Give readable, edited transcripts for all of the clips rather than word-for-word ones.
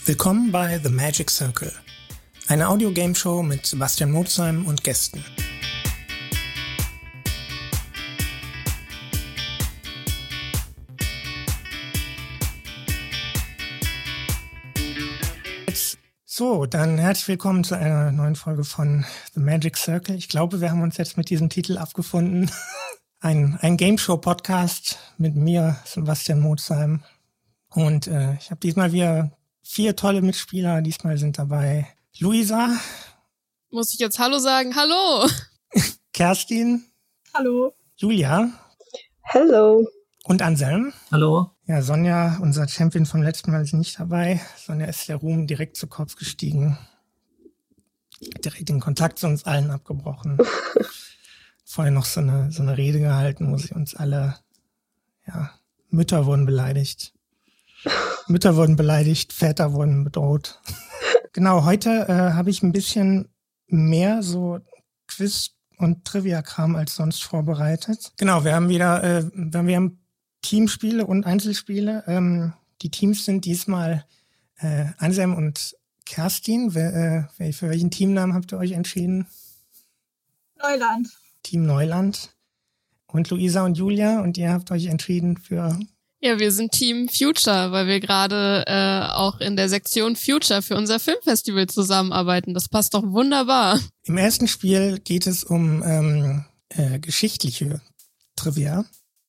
Willkommen bei The Magic Circle, eine Audio-Game-Show mit Sebastian Motzheim und Gästen. So, dann herzlich willkommen zu einer neuen Folge von The Magic Circle. Ich glaube, wir haben uns jetzt mit diesem Titel abgefunden. Ein Game-Show-Podcast mit mir, Sebastian Motzheim. Und ich habe diesmal wieder 4 tolle Mitspieler. Diesmal sind dabei Luisa. Muss ich jetzt Hallo sagen? Hallo! Kerstin. Hallo. Julia. Hello. Und Anselm. Hallo. Ja, Sonja, unser Champion vom letzten Mal, ist nicht dabei. Sonja ist der Ruhm direkt zu Kopf gestiegen. Direkt den Kontakt zu uns allen abgebrochen. Vorher noch so eine Rede gehalten, wo sie uns alle, Mütter wurden beleidigt. Mütter wurden beleidigt, Väter wurden bedroht. Genau, heute habe ich ein bisschen mehr so Quiz- und Trivia-Kram als sonst vorbereitet. Genau, wir haben Teamspiele und Einzelspiele. Die Teams sind diesmal Anselm und Kerstin. Für welchen Teamnamen habt ihr euch entschieden? Neuland. Team Neuland. Und Luisa und Julia, und ihr habt euch entschieden für... Ja, wir sind Team Future, weil wir gerade auch in der Sektion Future für unser Filmfestival zusammenarbeiten. Das passt doch wunderbar. Im ersten Spiel geht es um geschichtliche Trivia.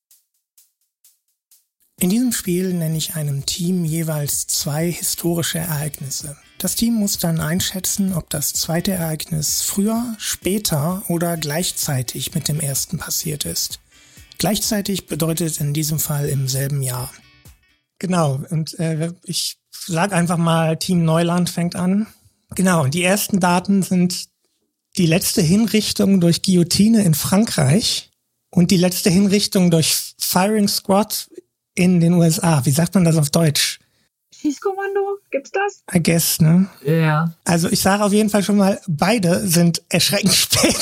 In diesem Spiel nenne ich einem Team jeweils 2 historische Ereignisse. Das Team muss dann einschätzen, ob das zweite Ereignis früher, später oder gleichzeitig mit dem ersten passiert ist. Gleichzeitig bedeutet in diesem Fall im selben Jahr. Genau, und ich sage einfach mal, Team Neuland fängt an. Genau, und die ersten Daten sind die letzte Hinrichtung durch Guillotine in Frankreich und die letzte Hinrichtung durch Firing Squad in den USA. Wie sagt man das auf Deutsch? Schießkommando? Gibt's das? I guess, ne? Ja. Also ich sage auf jeden Fall schon mal, beide sind erschreckend spät.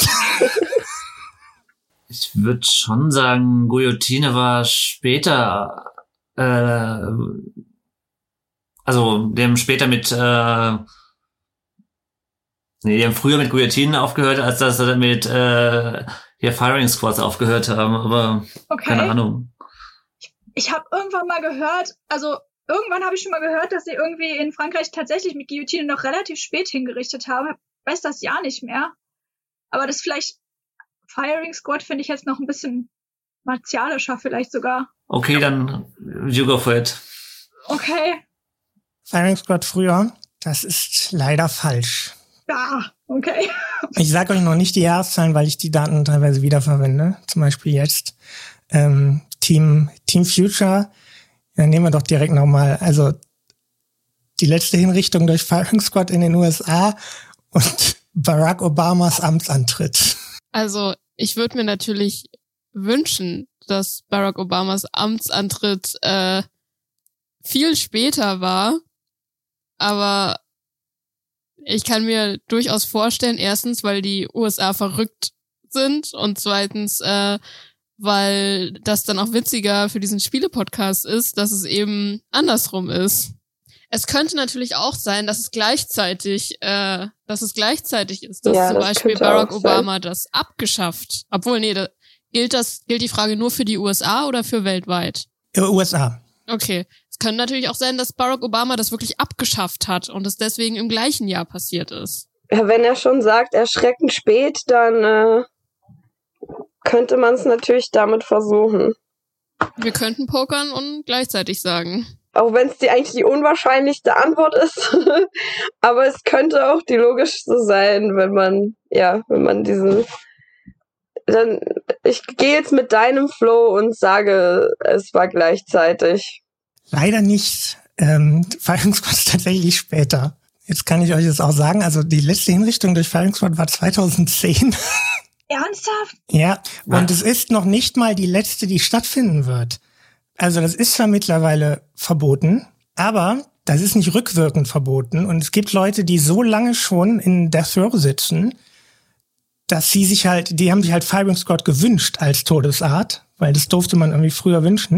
Ich würde schon sagen, Guillotine war später, also die haben später die haben früher mit Guillotinen aufgehört, als dass sie mit hier Firing Squads aufgehört haben, aber Okay. keine Ahnung. Ich habe irgendwann habe ich schon mal gehört, dass sie irgendwie in Frankreich tatsächlich mit Guillotine noch relativ spät hingerichtet haben. Ich weiß das Jahr nicht mehr. Aber das vielleicht Firing Squad finde ich jetzt noch ein bisschen martialischer vielleicht sogar. Okay, dann you go for it. Okay. Firing Squad früher, das ist leider falsch. Ja, okay. Ich sage euch noch nicht die Jahreszahlen, weil ich die Daten teilweise wiederverwende. Zum Beispiel jetzt Team Future. Ja, nehmen wir doch direkt nochmal. Also die letzte Hinrichtung durch Firing Squad in den USA und Barack Obamas Amtsantritt. Also ich würde mir natürlich wünschen, dass Barack Obamas Amtsantritt viel später war, aber ich kann mir durchaus vorstellen, erstens, weil die USA verrückt sind und zweitens, weil das dann auch witziger für diesen Spiele-Podcast ist, dass es eben andersrum ist. Es könnte natürlich auch sein, dass es gleichzeitig ist, dass zum Beispiel Barack Obama das abgeschafft. Obwohl, gilt die Frage nur für die USA oder für weltweit? USA. Okay. Es könnte natürlich auch sein, dass Barack Obama das wirklich abgeschafft hat und es deswegen im gleichen Jahr passiert ist. Ja, wenn er schon sagt, erschreckend spät, dann könnte man es natürlich damit versuchen. Wir könnten pokern und gleichzeitig sagen. Auch wenn es eigentlich die unwahrscheinlichste Antwort ist. Aber es könnte auch die logischste sein, wenn man ich gehe jetzt mit deinem Flow und sage, es war gleichzeitig. Leider nicht. Firing Squad ist tatsächlich später. Jetzt kann ich euch das auch sagen. Also die letzte Hinrichtung durch Firing Squad war 2010. Ernsthaft? Ja, und es ist noch nicht mal die letzte, die stattfinden wird. Also das ist zwar mittlerweile verboten, aber das ist nicht rückwirkend verboten. Und es gibt Leute, die so lange schon in Death Row sitzen, dass die haben sich halt Firing Squad gewünscht als Todesart, weil das durfte man irgendwie früher wünschen.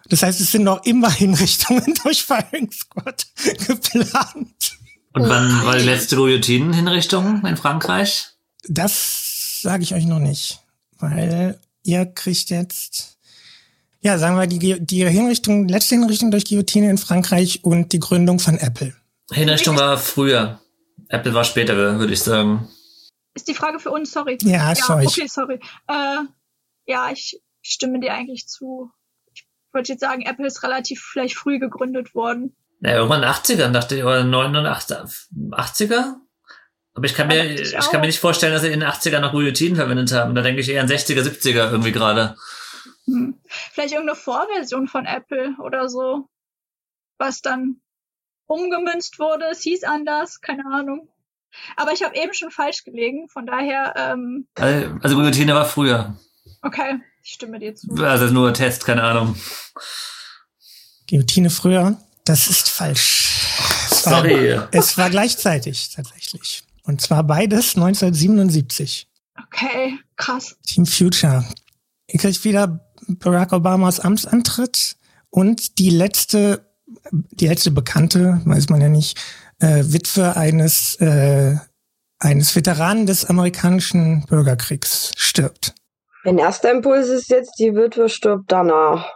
Das heißt, es sind noch immer Hinrichtungen durch Firing Squad geplant. Und wann war die letzte Guillotinen-Hinrichtung in Frankreich? Das sage ich euch noch nicht, weil ihr kriegt jetzt, ja, sagen wir, die letzte Hinrichtung durch Guillotine in Frankreich und die Gründung von Apple. Hinrichtung war früher. Apple war später, würde ich sagen. Ist die Frage für uns, sorry. Ja, ist für euch. Okay, sorry. Ja, ich stimme dir eigentlich zu. Ich wollte jetzt sagen, Apple ist relativ vielleicht früh gegründet worden. Ja, irgendwann in den 80ern, dachte ich, oder 80er? Aber ich kann mir nicht vorstellen, dass sie in den 80ern noch Guillotinen verwendet haben. Da denke ich eher an 60er, 70er irgendwie gerade. Vielleicht irgendeine Vorversion von Apple oder so, was dann umgemünzt wurde. Es hieß anders, keine Ahnung. Aber ich habe eben schon falsch gelegen, von daher... Also Guillotine war früher. Okay, ich stimme dir zu. Also nur Test, keine Ahnung. Guillotine früher, das ist falsch. Sorry. Es war gleichzeitig tatsächlich. Und zwar beides 1977. Okay, krass. Team Future. Ihr kriegt wieder Barack Obamas Amtsantritt und die letzte Bekannte, weiß man ja nicht, Witwe eines Veteranen des amerikanischen Bürgerkriegs stirbt. Mein erster Impuls ist jetzt, die Witwe stirbt danach.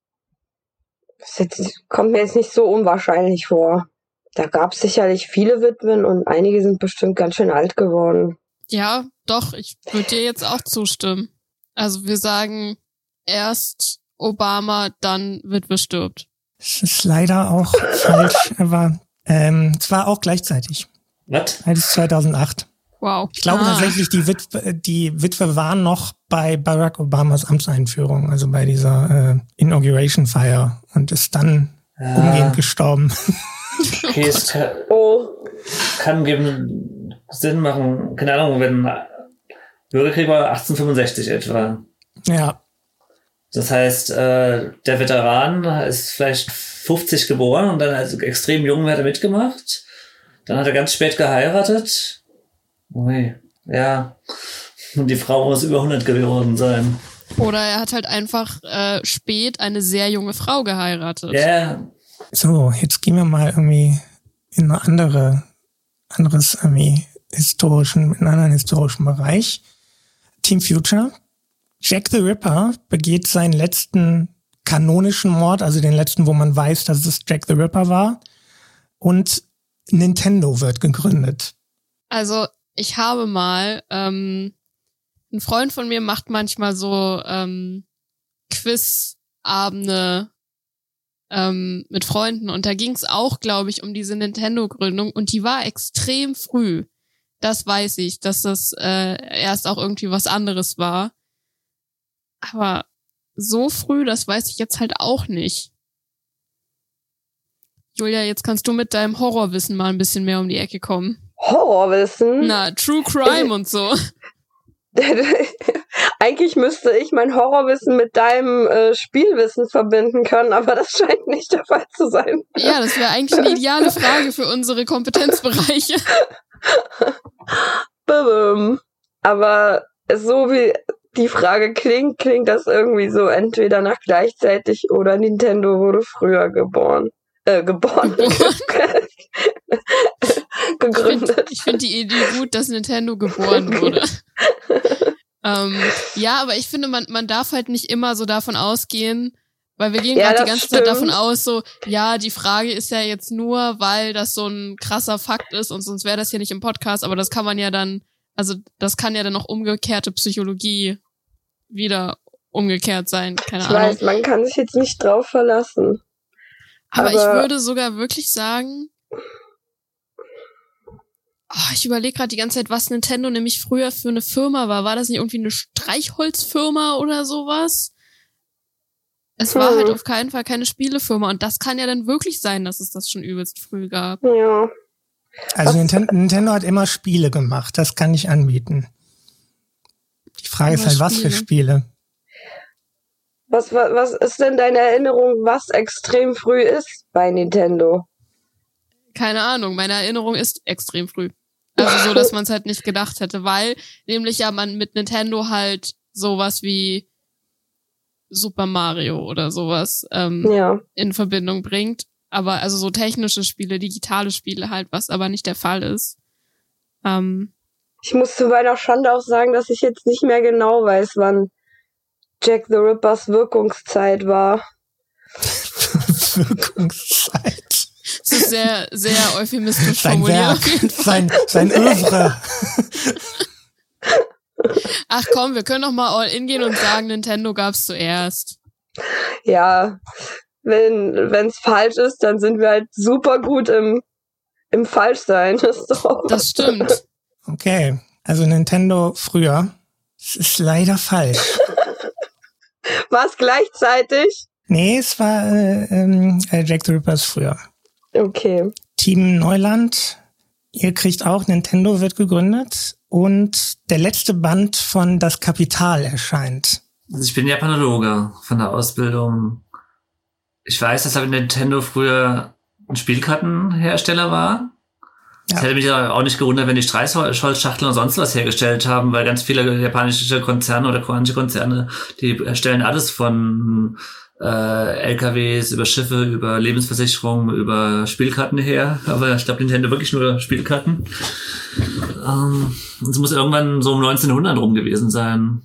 Kommt mir jetzt nicht so unwahrscheinlich vor. Da gab es sicherlich viele Witwen und einige sind bestimmt ganz schön alt geworden. Ja, doch, ich würde dir jetzt auch zustimmen. Also wir sagen erst Obama, dann Witwe stirbt. Das ist leider auch falsch, aber es war auch gleichzeitig. Was? Beides 2008. Wow. Ich glaube tatsächlich, die Witwe war noch bei Barack Obamas Amtseinführung, also bei dieser Inauguration Feier und ist dann umgehend gestorben. Okay, es kann Sinn machen, keine Ahnung, wenn Bürgerkrieg war 1865 etwa. Ja. Das heißt, der Veteran ist vielleicht 50 geboren und dann als extrem jung hat er mitgemacht. Dann hat er ganz spät geheiratet. Ui, ja. Und die Frau muss über 100 geworden sein. Oder er hat halt einfach spät eine sehr junge Frau geheiratet. Ja. Yeah. So, jetzt gehen wir mal irgendwie in einen anderen historischen Bereich. Team Future. Jack the Ripper begeht seinen letzten kanonischen Mord, also den letzten, wo man weiß, dass es Jack the Ripper war. Und Nintendo wird gegründet. Also ich habe mal, ein Freund von mir macht manchmal so Quizabende mit Freunden und da ging es auch, glaube ich, um diese Nintendo-Gründung und die war extrem früh. Das weiß ich, dass das erst auch irgendwie was anderes war. Aber so früh, das weiß ich jetzt halt auch nicht. Julia, jetzt kannst du mit deinem Horrorwissen mal ein bisschen mehr um die Ecke kommen. Horrorwissen? Na, True Crime und so. Eigentlich müsste ich mein Horrorwissen mit deinem Spielwissen verbinden können, aber das scheint nicht der Fall zu sein. Ja, das wäre eigentlich eine ideale Frage für unsere Kompetenzbereiche. Aber so wie die Frage klingt das irgendwie so entweder nach gleichzeitig oder Nintendo wurde früher geboren. Gegründet. Ich finde die Idee gut, dass Nintendo geboren wurde. Ja, aber ich finde, man darf halt nicht immer so davon ausgehen, weil wir gehen gerade die ganze Zeit davon aus, so, ja, die Frage ist ja jetzt nur, weil das so ein krasser Fakt ist und sonst wäre das hier nicht im Podcast, aber das kann man ja dann, also das kann ja dann auch umgekehrte Psychologie wieder umgekehrt sein, keine Ahnung. Ich weiß, man kann sich jetzt nicht drauf verlassen. Aber ich würde sogar wirklich sagen, ich überlege gerade die ganze Zeit, was Nintendo nämlich früher für eine Firma war. War das nicht irgendwie eine Streichholzfirma oder sowas? Es war halt auf keinen Fall keine Spielefirma. Und das kann ja dann wirklich sein, dass es das schon übelst früh gab. Ja. Also Nintendo hat immer Spiele gemacht. Das kann ich anbieten. Die Frage ist halt, was für Spiele? Was ist denn deine Erinnerung, was extrem früh ist bei Nintendo? Keine Ahnung, meine Erinnerung ist extrem früh. Also so, dass man es halt nicht gedacht hätte, weil nämlich ja man mit Nintendo halt sowas wie Super Mario oder sowas in Verbindung bringt. Aber also so technische Spiele, digitale Spiele halt, was aber nicht der Fall ist. Ich muss zu meiner Schande auch sagen, dass ich jetzt nicht mehr genau weiß, wann Jack the Rippers Wirkungszeit war. Wirkungszeit. Das ist sehr, sehr euphemistisch formuliert. Sein Övre. Ach komm, wir können doch mal all in gehen und sagen, Nintendo gab's zuerst. Ja, wenn's falsch ist, dann sind wir halt super gut im Falschsein. Das stimmt. Okay, also Nintendo früher. Es ist leider falsch. War es gleichzeitig? Nee, es war Jack the Rippers früher. Okay. Team Neuland, ihr kriegt auch, Nintendo wird gegründet und der letzte Band von Das Kapital erscheint. Also ich bin Japanologe von der Ausbildung. Ich weiß, dass Nintendo früher ein Spielkartenhersteller war. Es hätte mich auch nicht gewundert, wenn die Streichholzschachteln und sonst was hergestellt haben, weil ganz viele japanische Konzerne oder koreanische Konzerne, die erstellen alles von LKWs, über Schiffe, über Lebensversicherungen, über Spielkarten her. Aber ich glaube, Nintendo wirklich nur Spielkarten. Es muss irgendwann so um 1900 rum gewesen sein.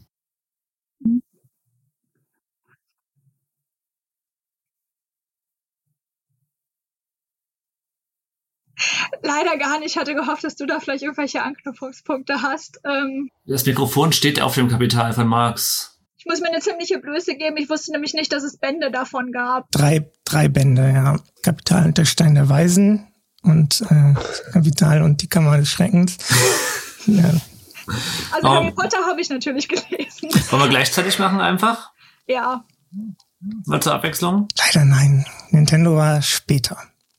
Leider gar nicht. Ich hatte gehofft, dass du da vielleicht irgendwelche Anknüpfungspunkte hast. Das Mikrofon steht auf dem Kapital von Marx. Ich muss mir eine ziemliche Blöße geben. Ich wusste nämlich nicht, dass es Bände davon gab. Drei Bände, ja. Kapital und der Stein der Weisen und Kapital und die Kammer des Schreckens. Ja. Also Harry Potter habe ich natürlich gelesen. Wollen wir gleichzeitig machen einfach? Ja. Mal zur Abwechslung? Leider nein. Nintendo war später.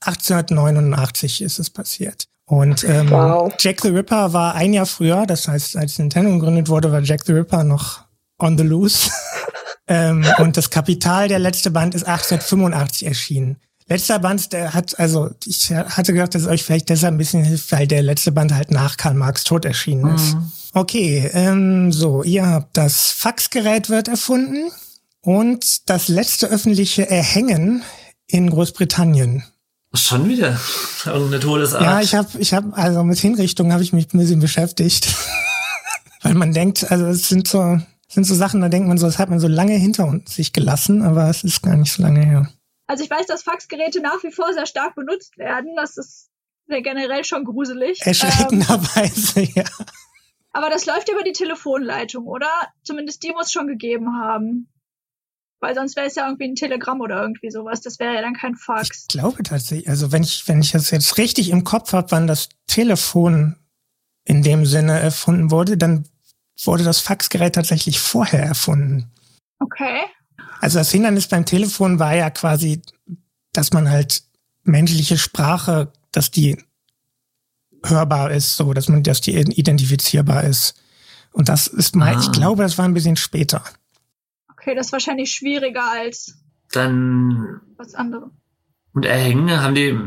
1889 ist es passiert. Und Jack the Ripper war ein Jahr früher. Das heißt, als Nintendo gegründet wurde, war Jack the Ripper noch on the loose. Und das Kapital, der letzte Band, ist 1885 erschienen. Letzter Band, ich hatte gedacht, dass es euch vielleicht deshalb ein bisschen hilft, weil der letzte Band halt nach Karl Marx Tod erschienen ist. Okay, ihr habt das Faxgerät wird erfunden und das letzte öffentliche Erhängen in Großbritannien. Schon wieder irgendeine Todesart. Ja, ich hab also mit Hinrichtungen habe ich mich ein bisschen beschäftigt. Weil man denkt, also es sind so Sachen, da denkt man so, das hat man so lange hinter sich gelassen, aber es ist gar nicht so lange her. Also ich weiß, dass Faxgeräte nach wie vor sehr stark benutzt werden. Das ist sehr generell schon gruselig. Erschreckenderweise, ja. Aber das läuft über die Telefonleitung, oder? Zumindest die muss es schon gegeben haben. Weil sonst wäre es ja irgendwie ein Telegramm oder irgendwie sowas. Das wäre ja dann kein Fax. Ich glaube tatsächlich, also wenn ich das jetzt richtig im Kopf habe, wann das Telefon in dem Sinne erfunden wurde, dann wurde das Faxgerät tatsächlich vorher erfunden. Okay. Also das Hindernis beim Telefon war ja quasi, dass man halt menschliche Sprache, dass die hörbar ist, so, dass die identifizierbar ist. Und das ist ich glaube, das war ein bisschen später. Okay, das ist wahrscheinlich schwieriger als dann was anderes. Und erhängen, haben die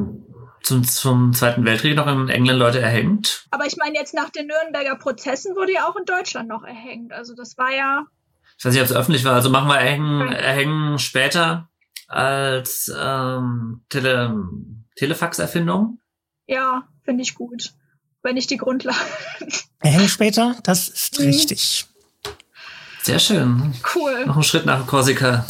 zum Zweiten Weltkrieg noch in England Leute erhängt? Aber ich meine, jetzt nach den Nürnberger Prozessen wurde ja auch in Deutschland noch erhängt. Also das war ja... Ich weiß nicht, ob es öffentlich war. Also machen wir erhängen später als Telefax-Erfindung? Ja, finde ich gut. Wenn nicht die Grundlage. Erhängen später, das ist richtig. Sehr schön. Cool. Noch einen Schritt nach Korsika.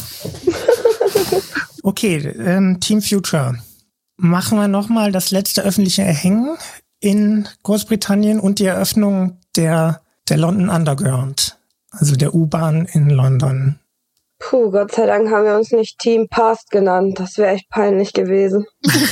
Okay, Team Future. Machen wir nochmal das letzte öffentliche Erhängen in Großbritannien und die Eröffnung der London Underground, also der U-Bahn in London. Puh, Gott sei Dank haben wir uns nicht Team Past genannt. Das wäre echt peinlich gewesen.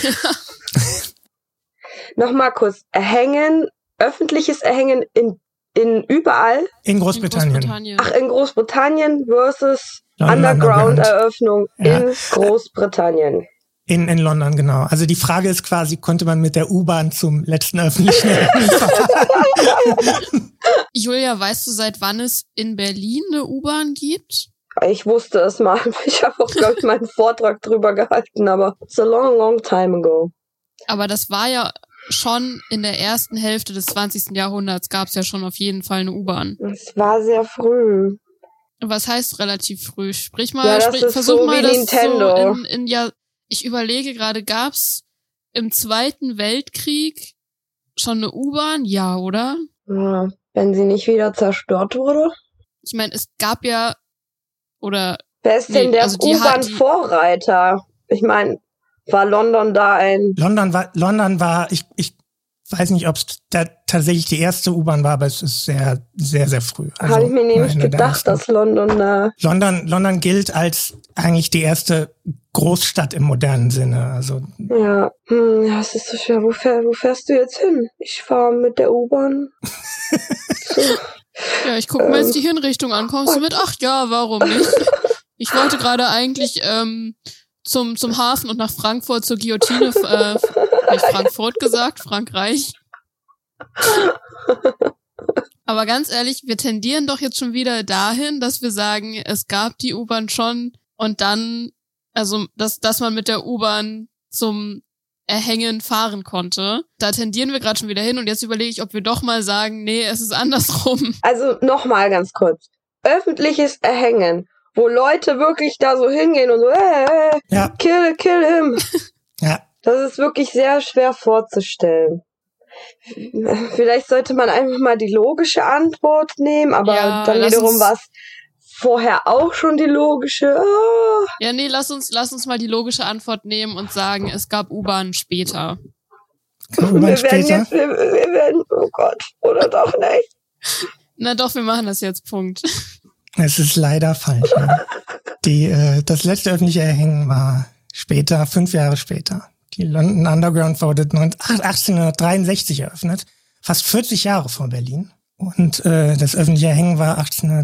Nochmal kurz. Erhängen, öffentliches Erhängen in überall? In Großbritannien. Ach, in Großbritannien versus Underground-Eröffnung in Großbritannien. In London, genau. Also die Frage ist quasi, konnte man mit der U-Bahn zum letzten öffentlichen Erhängen fahren? Julia, weißt du, seit wann es in Berlin eine U-Bahn gibt? Ich wusste es mal. Ich habe auch, glaube ich, meinen Vortrag drüber gehalten, aber it's a long, long time ago. Aber das war ja schon in der ersten Hälfte des 20. Jahrhunderts gab es ja schon auf jeden Fall eine U-Bahn. Es war sehr früh. Was heißt relativ früh? Sprich mal, Ja, das ist versuch so mal wie das Nintendo. so ja, ich überlege gerade, gab's im Zweiten Weltkrieg schon eine U-Bahn? Ja, oder? Ja, wenn sie nicht wieder zerstört wurde. Ich meine, es gab ja, oder, Wer ist denn der also U-Bahn-Vorreiter? Ich meine, war London da ein... London war, ich weiß nicht, ob es da tatsächlich die erste U-Bahn war, aber es ist sehr, sehr, sehr früh. Also Habe ich mir nämlich eine der gedacht, ersten. dass London da... London gilt als eigentlich die erste Großstadt im modernen Sinne. Also Ja, ja, es ist so schwer. Wo fährst du jetzt hin? Ich fahre mit der U-Bahn. ja, ich gucke mir jetzt die Hinrichtung an. Kommst du mit? Ach ja, warum nicht? Ich wollte gerade eigentlich zum Hafen und nach Frankfurt zur Guillotine, habe ich Frankfurt gesagt? Frankreich. Aber ganz ehrlich, wir tendieren doch jetzt schon wieder dahin, dass wir sagen, es gab die U-Bahn schon und dann, also dass man mit der U-Bahn zum Erhängen fahren konnte. Da tendieren wir gerade schon wieder hin und jetzt überlege ich, ob wir doch mal sagen, nee, es ist andersrum. Also nochmal ganz kurz. Öffentliches Erhängen, wo Leute wirklich da so hingehen und so, ja, kill him. ja. Das ist wirklich sehr schwer vorzustellen. Vielleicht sollte man einfach mal die logische Antwort nehmen, aber Ja, dann lass wiederum uns- war es vorher auch schon die logische. Ah. Ja, nee, lass uns mal die logische Antwort nehmen und sagen, es gab U-Bahn später. U-Bahn Wir später. werden, oh Gott, oder doch nicht. Na doch, wir machen das jetzt, Punkt. Es ist leider falsch. Ja. Das letzte öffentliche Erhängen war später, 5 Jahre später. Die London Underground wurde 1863 eröffnet, fast 40 Jahre vor Berlin. Und das öffentliche Erhängen war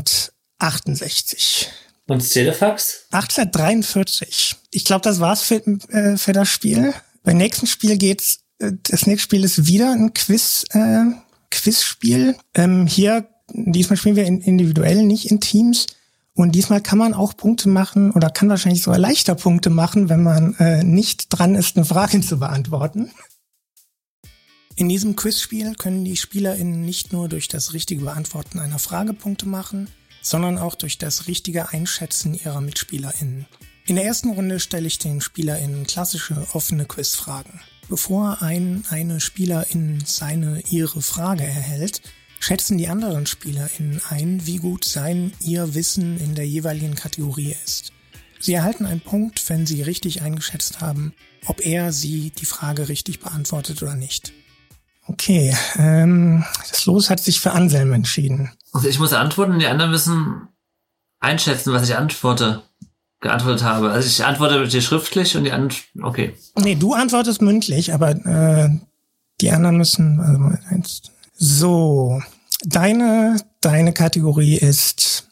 1868. Und das Telefax? 1843. Ich glaube, das war's für das Spiel. Beim nächsten Spiel das nächste Spiel ist wieder ein Quizspiel. Diesmal spielen wir individuell, nicht in Teams. Und diesmal kann man auch Punkte machen oder kann wahrscheinlich sogar leichter Punkte machen, wenn man nicht dran ist, eine Frage zu beantworten. In diesem Quizspiel können die SpielerInnen nicht nur durch das richtige Beantworten einer Frage Punkte machen, sondern auch durch das richtige Einschätzen ihrer MitspielerInnen. In der ersten Runde stelle ich den SpielerInnen klassische offene Quizfragen. Bevor eine SpielerIn ihre Frage erhält, schätzen die anderen SpielerInnen ein, wie gut ihr Wissen in der jeweiligen Kategorie ist. Sie erhalten einen Punkt, wenn sie richtig eingeschätzt haben, ob sie die Frage richtig beantwortet oder nicht. Okay, das Los hat sich für Anselm entschieden. Also ich muss antworten und die anderen müssen einschätzen, was ich geantwortet habe. Also ich antworte dir schriftlich und die anderen, okay. Nee, du antwortest mündlich, aber die anderen müssen, so, deine Kategorie ist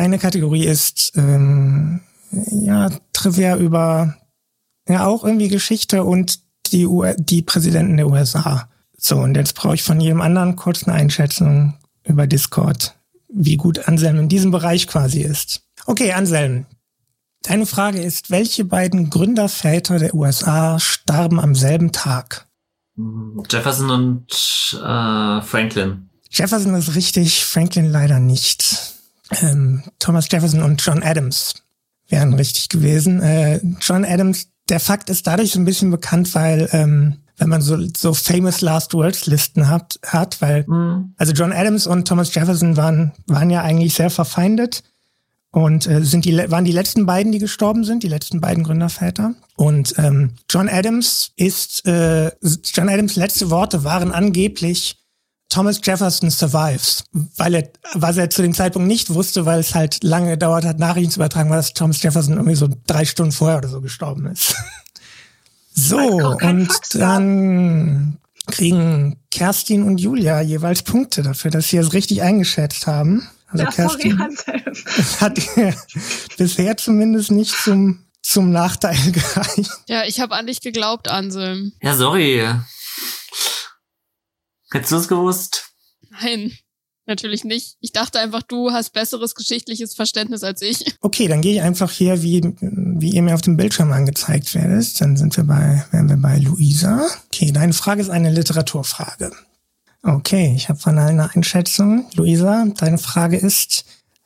Trivia über, auch irgendwie Geschichte und die Präsidenten der USA. So, und jetzt brauche ich von jedem anderen kurz eine Einschätzung über Discord, wie gut Anselm in diesem Bereich quasi ist. Okay, Anselm, deine Frage ist, welche beiden Gründerväter der USA starben am selben Tag? Jefferson und Franklin. Jefferson ist richtig, Franklin leider nicht. Thomas Jefferson und John Adams wären richtig gewesen. John Adams, der Fakt ist dadurch so ein bisschen bekannt, weil wenn man so famous Last Words Listen hat, weil also John Adams und Thomas Jefferson waren ja eigentlich sehr verfeindet und waren die letzten beiden, die gestorben sind, die letzten beiden Gründerväter. Und John Adams letzte Worte waren angeblich Thomas Jefferson survives, was er zu dem Zeitpunkt nicht wusste, weil es halt lange gedauert hat, Nachrichten zu übertragen, weil Thomas Jefferson irgendwie so 3 Stunden vorher oder so gestorben ist. So, und dann kriegen Kerstin und Julia jeweils Punkte dafür, dass sie es richtig eingeschätzt haben. Also Ja, Kerstin sorry, Anselm. hat bisher zumindest nicht zum Nachteil gereicht. Ja, ich habe an dich geglaubt, Anselm. Ja, sorry. Hättest du es gewusst? Nein, natürlich nicht. Ich dachte einfach, du hast besseres geschichtliches Verständnis als ich. Okay, dann gehe ich einfach hier, wie ihr mir auf dem Bildschirm angezeigt werdet. Dann wären wir bei Luisa. Okay, deine Frage ist eine Literaturfrage. Okay, ich habe von allen eine Einschätzung. Luisa, deine Frage ist,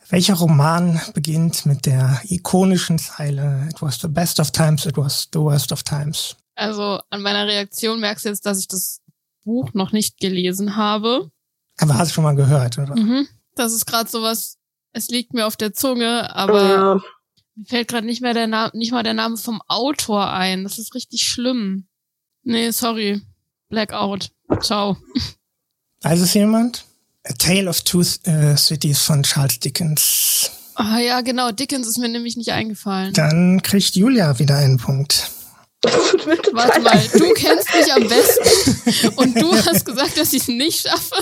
Welcher Roman beginnt mit der ikonischen Zeile "It was the best of times, it was the worst of times"? Also an meiner Reaktion merkst du jetzt, dass ich das Buch noch nicht gelesen habe. Aber hast du schon mal gehört, oder? Mhm. Das ist gerade sowas, es liegt mir auf der Zunge, aber mir fällt gerade nicht mal der Name vom Autor ein. Das ist richtig schlimm. Nee, sorry. Blackout. Ciao. Weiß es jemand? A Tale of Two Cities von Charles Dickens. Ah ja, genau. Dickens ist mir nämlich nicht eingefallen. Dann kriegt Julia wieder einen Punkt. Warte mal, du kennst mich am besten und du hast gesagt, dass ich es nicht schaffe.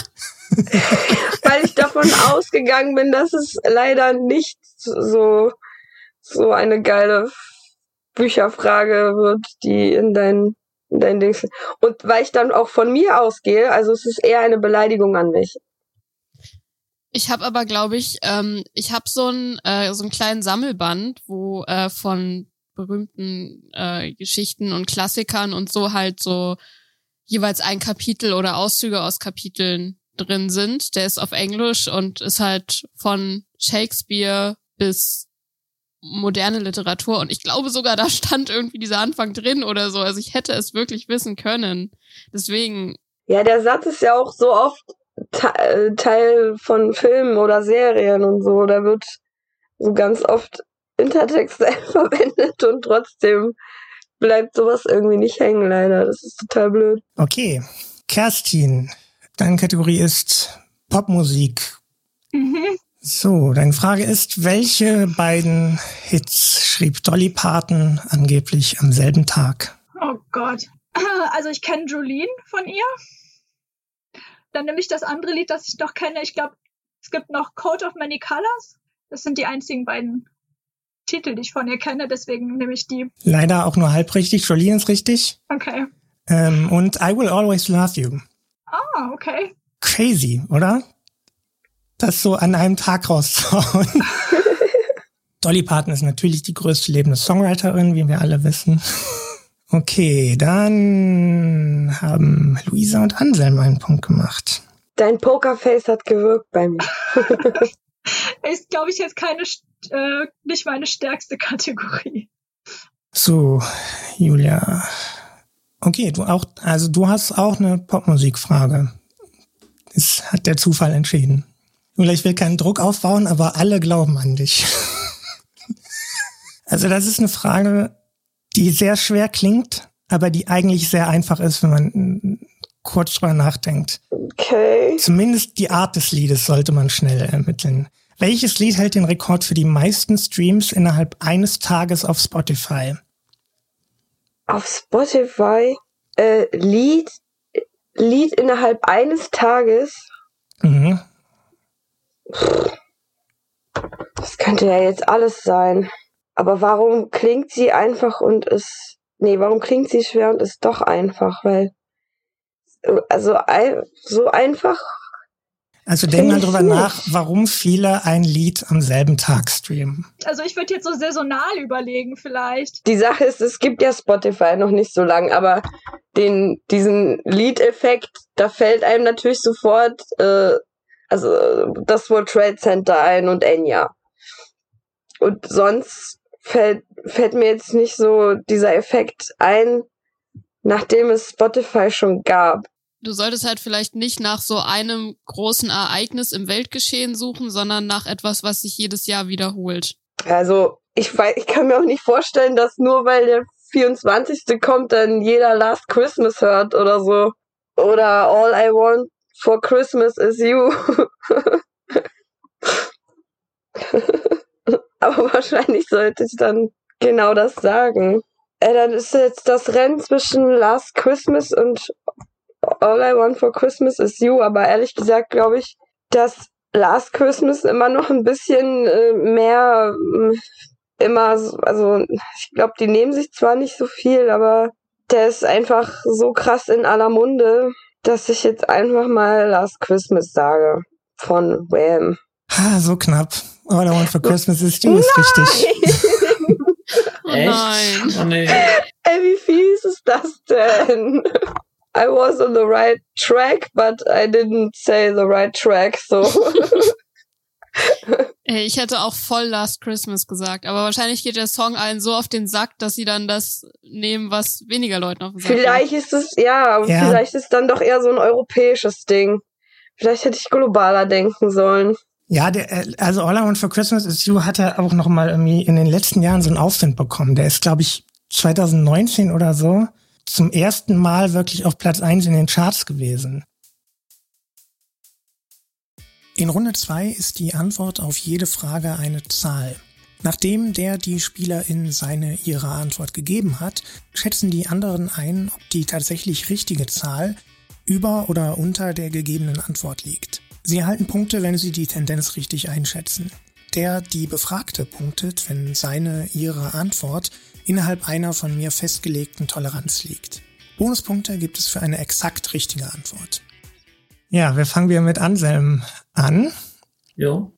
Weil ich davon ausgegangen bin, dass es leider nicht so eine geile Bücherfrage wird, die in dein Dings. Und weil ich dann auch von mir ausgehe, also es ist eher eine Beleidigung an mich. Ich habe aber, glaube ich, ich habe so einen kleinen Sammelband, wo von berühmten Geschichten und Klassikern und so halt so jeweils ein Kapitel oder Auszüge aus Kapiteln drin sind. Der ist auf Englisch und ist halt von Shakespeare bis moderne Literatur. Und ich glaube sogar, da stand irgendwie dieser Anfang drin oder so. Also ich hätte es wirklich wissen können. Deswegen. Ja, der Satz ist ja auch so oft Teil von Filmen oder Serien und so. Da wird so ganz oft Intertext verwendet und trotzdem bleibt sowas irgendwie nicht hängen, leider. Das ist total blöd. Okay, Kerstin, deine Kategorie ist Popmusik. Mhm. So, deine Frage ist, welche beiden Hits schrieb Dolly Parton angeblich am selben Tag? Oh Gott. Also ich kenne Jolene von ihr. Dann nehme ich das andere Lied, das ich noch kenne. Ich glaube, es gibt noch Coat of Many Colors. Das sind die einzigen beiden Titel, die ich von ihr kenne. Deswegen nehme ich die. Leider auch nur halb richtig. Jolene ist richtig. Okay. Und I Will Always Love You. Ah, okay. Crazy, oder? Das so an einem Tag rauszuhauen. Dolly Parton ist natürlich die größte lebende Songwriterin, wie wir alle wissen. Okay, dann haben Luisa und Anselm einen Punkt gemacht. Dein Pokerface hat gewirkt bei mir. Ist, glaube ich, jetzt nicht meine stärkste Kategorie. So, Julia. Okay, du hast auch eine Popmusikfrage. Das hat der Zufall entschieden. Julia, ich will keinen Druck aufbauen, aber alle glauben an dich. Also das ist eine Frage, die sehr schwer klingt, aber die eigentlich sehr einfach ist, wenn man kurz drüber nachdenkt. Okay. Zumindest die Art des Liedes sollte man schnell ermitteln. Welches Lied hält den Rekord für die meisten Streams innerhalb eines Tages auf Spotify? Auf Spotify Lied innerhalb eines Tages? Mhm. Das könnte ja jetzt alles sein. Aber warum klingt sie einfach warum klingt sie schwer und ist doch einfach? Weil, also so einfach. Also denk mal drüber nach, warum viele ein Lied am selben Tag streamen. Also ich würde jetzt so saisonal überlegen vielleicht. Die Sache ist, es gibt ja Spotify noch nicht so lang, aber diesen Lied-Effekt, da fällt einem natürlich sofort das World Trade Center ein und Enya. Und sonst fällt mir jetzt nicht so dieser Effekt ein, nachdem es Spotify schon gab. Du solltest halt vielleicht nicht nach so einem großen Ereignis im Weltgeschehen suchen, sondern nach etwas, was sich jedes Jahr wiederholt. Also, ich kann mir auch nicht vorstellen, dass nur weil der 24. kommt, dann jeder Last Christmas hört oder so. Oder All I Want for Christmas is You. Aber wahrscheinlich sollte ich dann genau das sagen. Dann ist jetzt das Rennen zwischen Last Christmas und All I Want for Christmas is You, aber ehrlich gesagt glaube ich, dass Last Christmas immer noch ein bisschen also ich glaube, die nehmen sich zwar nicht so viel, aber der ist einfach so krass in aller Munde, dass ich jetzt einfach mal Last Christmas sage von Wham. So knapp. All I Want for Christmas is You ist richtig. Oh nein. Oh nee. Ey, wie fies ist das denn? I was on the right track, but I didn't say the right track, so. Ich hätte auch voll Last Christmas gesagt, aber wahrscheinlich geht der Song allen so auf den Sack, dass sie dann das nehmen, was weniger Leuten auf den Sack geht. Vielleicht ist es, vielleicht ist dann doch eher so ein europäisches Ding. Vielleicht hätte ich globaler denken sollen. Ja, also All I Want for Christmas Is You hat er auch noch mal irgendwie in den letzten Jahren so einen Aufwind bekommen. Der ist, glaube ich, 2019 oder so zum ersten Mal wirklich auf Platz 1 in den Charts gewesen. In Runde 2 ist die Antwort auf jede Frage eine Zahl. Nachdem die Spielerin ihre Antwort gegeben hat, schätzen die anderen ein, ob die tatsächlich richtige Zahl über oder unter der gegebenen Antwort liegt. Sie erhalten Punkte, wenn sie die Tendenz richtig einschätzen. Die Befragte punktet, wenn ihre Antwort innerhalb einer von mir festgelegten Toleranz liegt. Bonuspunkte gibt es für eine exakt richtige Antwort. Ja, wir fangen wieder mit Anselm an. Jo.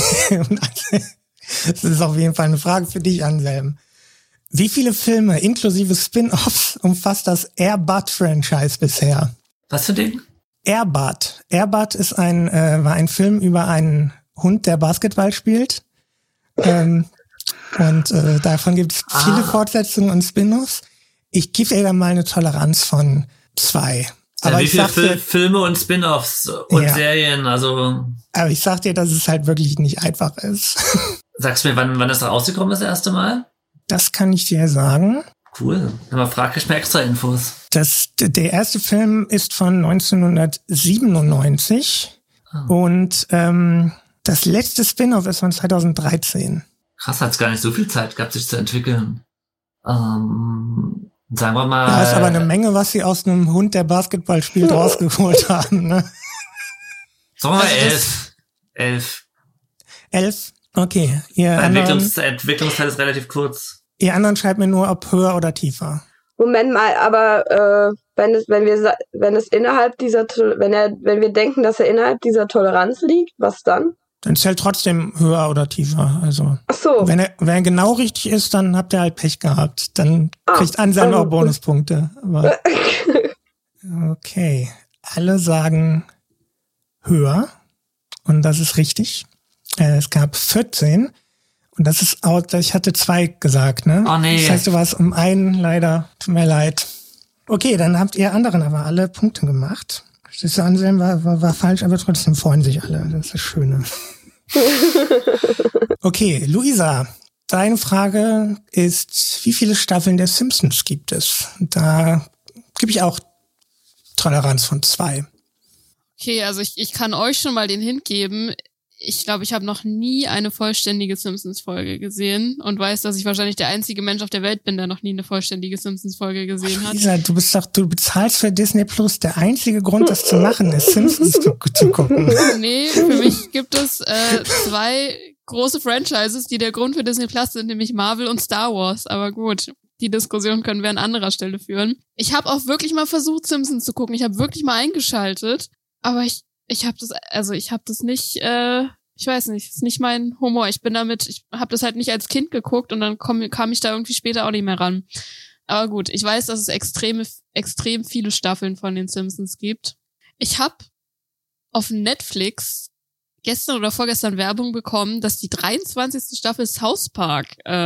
Das ist auf jeden Fall eine Frage für dich, Anselm. Wie viele Filme inklusive Spin-Offs umfasst das Air Bud-Franchise bisher? Was für Ding? Air Bud. Air Bud ist war ein Film über einen Hund, der Basketball spielt. Davon gibt es viele Fortsetzungen und Spin-Offs. Ich gebe dir dann mal eine Toleranz von 2. Aber wie viele Filme und Spin-Offs und Serien, also... Aber ich sag dir, dass es halt wirklich nicht einfach ist. Sagst du mir, wann das rausgekommen ist das erste Mal? Das kann ich dir sagen. Cool. Aber frag ich mir extra Infos. Der erste Film ist von 1997 und das letzte Spin-Off ist von 2013. Krass, hat's gar nicht so viel Zeit gehabt, sich zu entwickeln. Sagen wir mal... Da ist aber eine Menge, was sie aus einem Hund, der Basketball spielt, rausgeholt haben. Ne? Sagen wir mal 11. 11? Okay. Entwicklungszeit ist relativ kurz. Ihr anderen schreibt mir nur, ob höher oder tiefer. Moment mal, aber wenn wir denken, dass er innerhalb dieser Toleranz liegt, was dann? Dann zählt trotzdem höher oder tiefer. Also ach so. Wenn er genau richtig ist, dann habt ihr halt Pech gehabt. Dann kriegt Anselm auch Bonuspunkte. Aber okay. Alle sagen höher. Und das ist richtig. Es gab 14. Und das ist out. Ich hatte 2 gesagt, ne? Oh nee. Das heißt, du warst um einen leider. Tut mir leid. Okay, dann habt ihr anderen aber alle Punkte gemacht. Das Anselm war falsch, aber trotzdem freuen sich alle. Das ist das Schöne. Okay, Luisa, deine Frage ist, wie viele Staffeln der Simpsons gibt es? Da gebe ich auch Toleranz von 2. Okay, also ich kann euch schon mal den Hint geben. Ich glaube, ich habe noch nie eine vollständige Simpsons-Folge gesehen und weiß, dass ich wahrscheinlich der einzige Mensch auf der Welt bin, der noch nie eine vollständige Simpsons-Folge gesehen hat. Lisa, du bezahlst für Disney Plus. Der einzige Grund, das zu machen, ist Simpsons zu gucken. Nee, für mich gibt es 2 große Franchises, die der Grund für Disney Plus sind, nämlich Marvel und Star Wars. Aber gut, die Diskussion können wir an anderer Stelle führen. Ich habe auch wirklich mal versucht, Simpsons zu gucken. Ich habe wirklich mal eingeschaltet, aber ich habe das nicht, ich weiß nicht, ist nicht mein Humor. Ich habe das halt nicht als Kind geguckt und dann kam ich da irgendwie später auch nicht mehr ran. Aber gut, ich weiß, dass es extrem viele Staffeln von den Simpsons gibt. Ich habe auf Netflix gestern oder vorgestern Werbung bekommen, dass die 23. Staffel South Park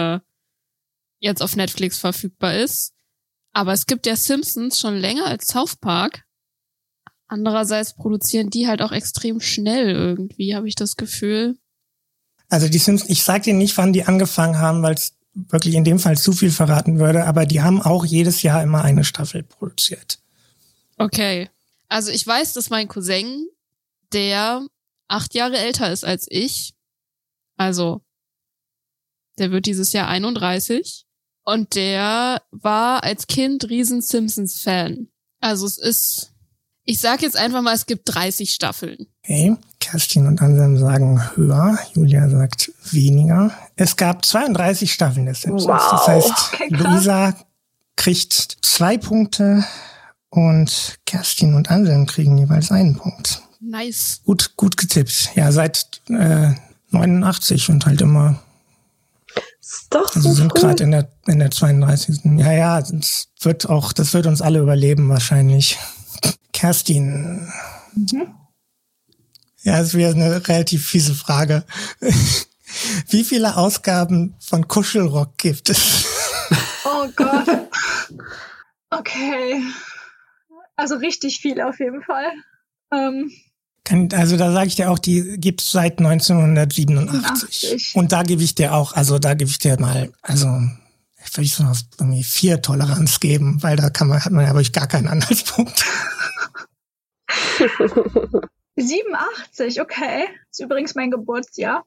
jetzt auf Netflix verfügbar ist. Aber es gibt ja Simpsons schon länger als South Park. Andererseits produzieren die halt auch extrem schnell irgendwie, habe ich das Gefühl. Also die Simpsons, ich sag dir nicht, wann die angefangen haben, weil es wirklich in dem Fall zu viel verraten würde, aber die haben auch jedes Jahr immer eine Staffel produziert. Okay. Also ich weiß, dass mein Cousin, der 8 Jahre älter ist als ich, also der wird dieses Jahr 31 und der war als Kind riesen Simpsons-Fan. Also ich sag jetzt einfach mal, es gibt 30 Staffeln. Okay, Kerstin und Anselm sagen höher, Julia sagt weniger. Es gab 32 Staffeln des Simpsons. Wow. Das heißt, okay, Luisa kriegt 2 Punkte und Kerstin und Anselm kriegen jeweils 1 Punkt. Nice. Gut getippt. Ja, seit 89 und halt immer. Ist doch also so sind früh. gerade in der 32. Ja, das wird uns alle überleben wahrscheinlich. Kerstin, Ja, das wäre eine relativ fiese Frage. Wie viele Ausgaben von Kuschelrock gibt es? Oh Gott. Okay. Also richtig viel auf jeden Fall. Also da sage ich dir auch, die gibt's seit 1987. Und da gebe ich dir auch, also da gebe ich dir mal, also ich würde so irgendwie 4 Toleranz geben, weil da hat man ja wirklich gar keinen Anhaltspunkt. 87, okay. Ist übrigens mein Geburtsjahr.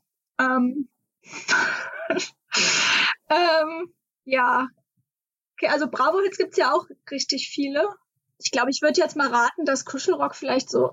Ja. Okay, also Bravo-Hits gibt's ja auch richtig viele. Ich glaube, ich würde jetzt mal raten, dass Kuschelrock vielleicht so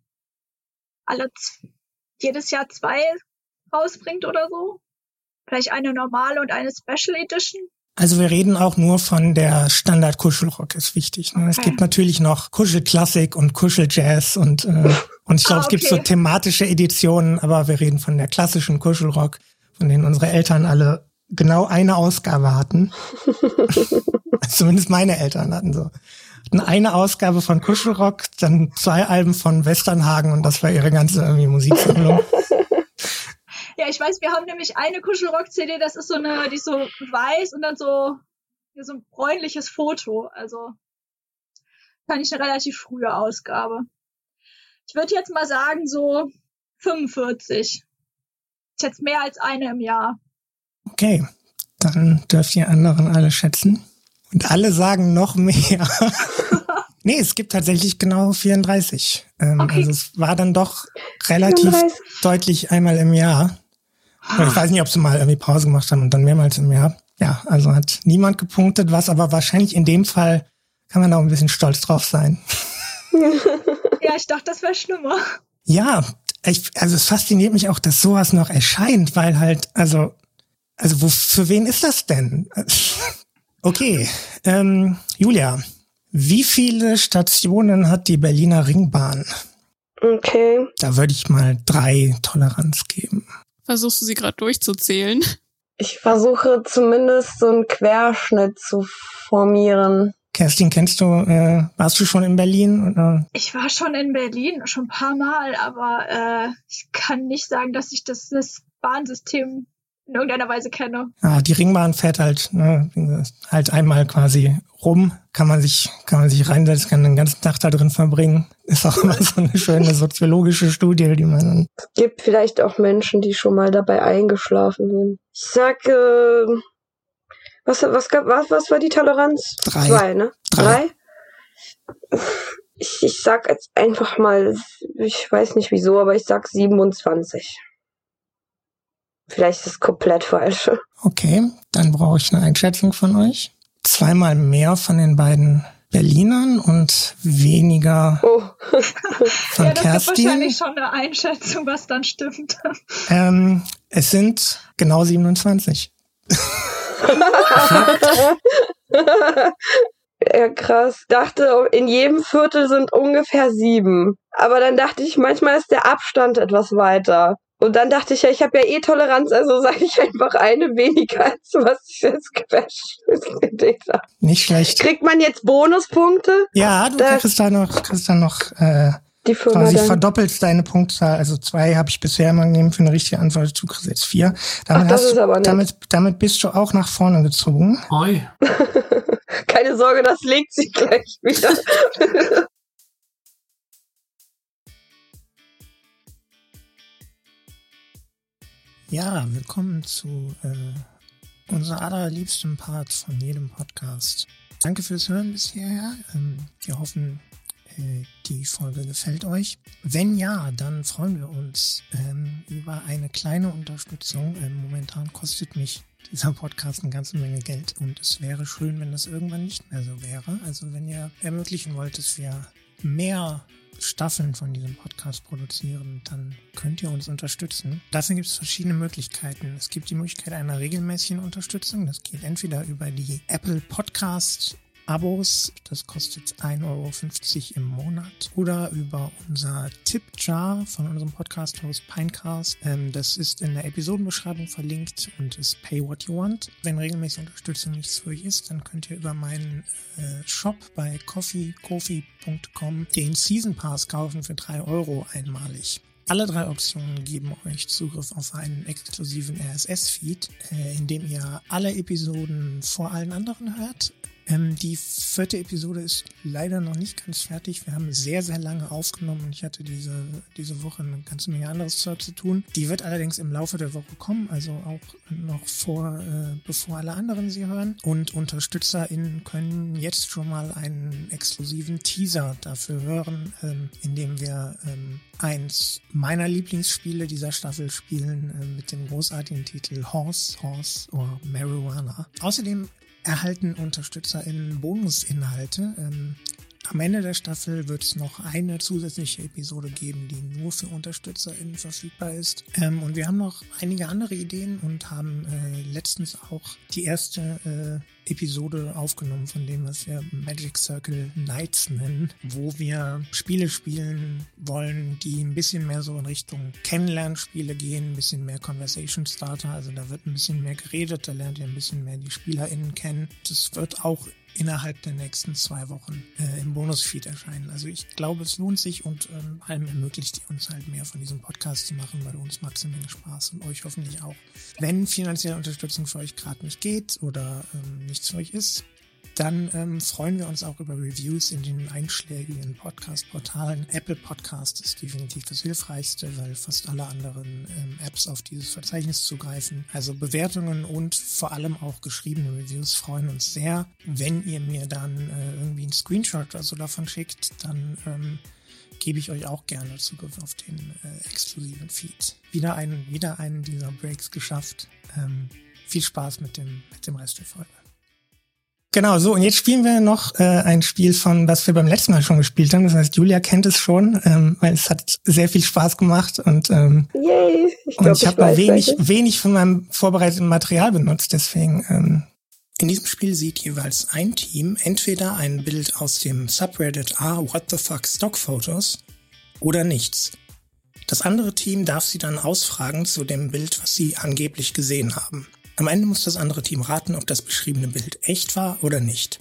jedes Jahr 2 rausbringt oder so. Vielleicht eine normale und eine Special Edition. Also wir reden auch nur von der Standard-Kuschelrock, ist wichtig. Ne? Es gibt natürlich noch Kuschelklassik und Kuscheljazz und ich glaube, es gibt so thematische Editionen, aber wir reden von der klassischen Kuschelrock, von denen unsere Eltern alle genau eine Ausgabe hatten. Zumindest meine Eltern hatten eine Ausgabe von Kuschelrock, dann 2 Alben von Westernhagen und das war ihre ganze irgendwie Musiksammlung. Ja, ich weiß, wir haben nämlich eine Kuschelrock-CD, das ist die ist so weiß und dann so ein bräunliches Foto. Also fand ich eine relativ frühe Ausgabe. Ich würde jetzt mal sagen, so 45. Ist jetzt mehr als eine im Jahr. Okay, dann dürft ihr anderen alle schätzen. Und alle sagen noch mehr. Nee, es gibt tatsächlich genau 34. Okay. Also es war dann doch relativ 34. Deutlich einmal im Jahr. Und ich weiß nicht, ob sie mal irgendwie Pause gemacht haben und dann mehrmals im Jahr. Ja, also hat niemand gepunktet, was aber wahrscheinlich in dem Fall kann man auch ein bisschen stolz drauf sein. Ja, ich dachte, das wäre schlimmer. Ja, also es fasziniert mich auch, dass sowas noch erscheint, weil halt, also für wen ist das denn? Okay, Julia, wie viele Stationen hat die Berliner Ringbahn? Okay. Da würde ich mal 3 Toleranz geben. Versuchst du sie gerade durchzuzählen? Ich versuche zumindest so einen Querschnitt zu formieren. Kerstin, warst du schon in Berlin? Oder? Ich war schon in Berlin, schon ein paar Mal, aber ich kann nicht sagen, dass ich das Bahnsystem in irgendeiner Weise kenne. Ja, die Ringbahn fährt halt einmal quasi rum, kann man sich reinsetzen, kann den ganzen Tag da drin verbringen. Ist auch immer so eine schöne soziologische Studie, die man dann... Es gibt vielleicht auch Menschen, die schon mal dabei eingeschlafen sind. Ich sag, was war die Toleranz? 3. 2, ne? 3? Ich sag jetzt einfach mal, ich weiß nicht wieso, aber ich sag 27. Vielleicht ist es komplett falsch. Okay, dann brauche ich eine Einschätzung von euch. 2-mal mehr von den beiden Berlinern und weniger von ja, das Kerstin. Ist wahrscheinlich schon eine Einschätzung, was dann stimmt. Es sind genau 27. Ja, krass. Dachte, in jedem Viertel sind ungefähr 7. Aber dann dachte ich, manchmal ist der Abstand etwas weiter. Und dann dachte ich, ja, ich habe ja Toleranz, also sage ich einfach eine weniger, als was ich jetzt gedreht habe. Nicht schlecht. Kriegt man jetzt Bonuspunkte? Ja, du kriegst da noch die Firma quasi dann verdoppelst deine Punktzahl. Also 2 habe ich bisher immer gegeben für eine richtige Antwort. Du kriegst jetzt 4. Damit bist du auch nach vorne gezogen. Oi. Keine Sorge, das legt sich gleich wieder. Ja, willkommen zu unser allerliebsten Part von jedem Podcast. Danke fürs Hören bis hierher. Wir hoffen, die Folge gefällt euch. Wenn ja, dann freuen wir uns über eine kleine Unterstützung. Momentan kostet mich dieser Podcast eine ganze Menge Geld und es wäre schön, wenn das irgendwann nicht mehr so wäre. Also wenn ihr ermöglichen wollt, dass wir mehr Staffeln von diesem Podcast produzieren, dann könnt ihr uns unterstützen. Dafür gibt es verschiedene Möglichkeiten. Es gibt die Möglichkeit einer regelmäßigen Unterstützung. Das geht entweder über die Apple Podcast Abos, das kostet 1,50 € im Monat, oder über unser Tip-Jar von unserem Podcast-Host Pinecast. Das ist in der Episodenbeschreibung verlinkt und ist Pay What You Want. Wenn regelmäßige Unterstützung nichts für euch ist, dann könnt ihr über meinen Shop bei kofi.com den Season Pass kaufen für 3 € einmalig. Alle 3 Optionen geben euch Zugriff auf einen exklusiven RSS-Feed, in dem ihr alle Episoden vor allen anderen hört. Die 4. Episode ist leider noch nicht ganz fertig. Wir haben sehr, sehr lange aufgenommen und ich hatte diese Woche eine ganze Menge anderes Zeug zu tun. Die wird allerdings im Laufe der Woche kommen, also auch noch bevor alle anderen sie hören. Und UnterstützerInnen können jetzt schon mal einen exklusiven Teaser dafür hören, in dem wir eins meiner Lieblingsspiele dieser Staffel spielen, mit dem großartigen Titel Horse or Marijuana. Außerdem erhalten UnterstützerInnen Bonusinhalte. Am Ende der Staffel wird es noch eine zusätzliche Episode geben, die nur für UnterstützerInnen verfügbar ist. Und wir haben noch einige andere Ideen und haben letztens auch die erste Episode aufgenommen von dem, was wir Magic Circle Nights nennen, wo wir Spiele spielen wollen, die ein bisschen mehr so in Richtung Kennenlernspiele gehen, ein bisschen mehr Conversation Starter, also da wird ein bisschen mehr geredet, da lernt ihr ein bisschen mehr die SpielerInnen kennen. Das wird auch innerhalb der nächsten 2 Wochen im Bonusfeed erscheinen. Also ich glaube, es lohnt sich und allem ermöglicht ihr uns halt mehr von diesem Podcast zu machen, weil uns macht es eine Menge Spaß und euch hoffentlich auch. Wenn finanzielle Unterstützung für euch gerade nicht geht oder nichts für euch ist, dann freuen wir uns auch über Reviews in den einschlägigen Podcast-Portalen. Apple Podcast ist definitiv das Hilfreichste, weil fast alle anderen Apps auf dieses Verzeichnis zugreifen. Also Bewertungen und vor allem auch geschriebene Reviews freuen uns sehr. Wenn ihr mir dann irgendwie einen Screenshot oder so davon schickt, dann gebe ich euch auch gerne Zugriff auf den exklusiven Feed. Wieder einen dieser Breaks geschafft. Viel Spaß mit dem Rest der Folge. Genau, so, und jetzt spielen wir noch ein Spiel von, was wir beim letzten Mal schon gespielt haben. Das heißt, Julia kennt es schon, weil es hat sehr viel Spaß gemacht und Yay, ich habe noch wenig von meinem vorbereiteten Material benutzt. Deswegen, in diesem Spiel sieht jeweils ein Team entweder ein Bild aus dem Subreddit What the fuck Stock Photos oder nichts. Das andere Team darf sie dann ausfragen zu dem Bild, was sie angeblich gesehen haben. Am Ende muss das andere Team raten, ob das beschriebene Bild echt war oder nicht.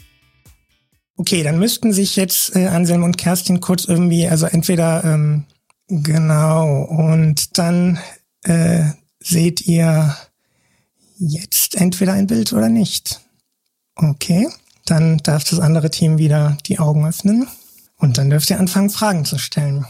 Okay, dann müssten sich jetzt Anselm und Kerstin kurz irgendwie, also entweder, genau, und dann seht ihr jetzt entweder ein Bild oder nicht. Okay, dann darf das andere Team wieder die Augen öffnen und dann dürft ihr anfangen, Fragen zu stellen.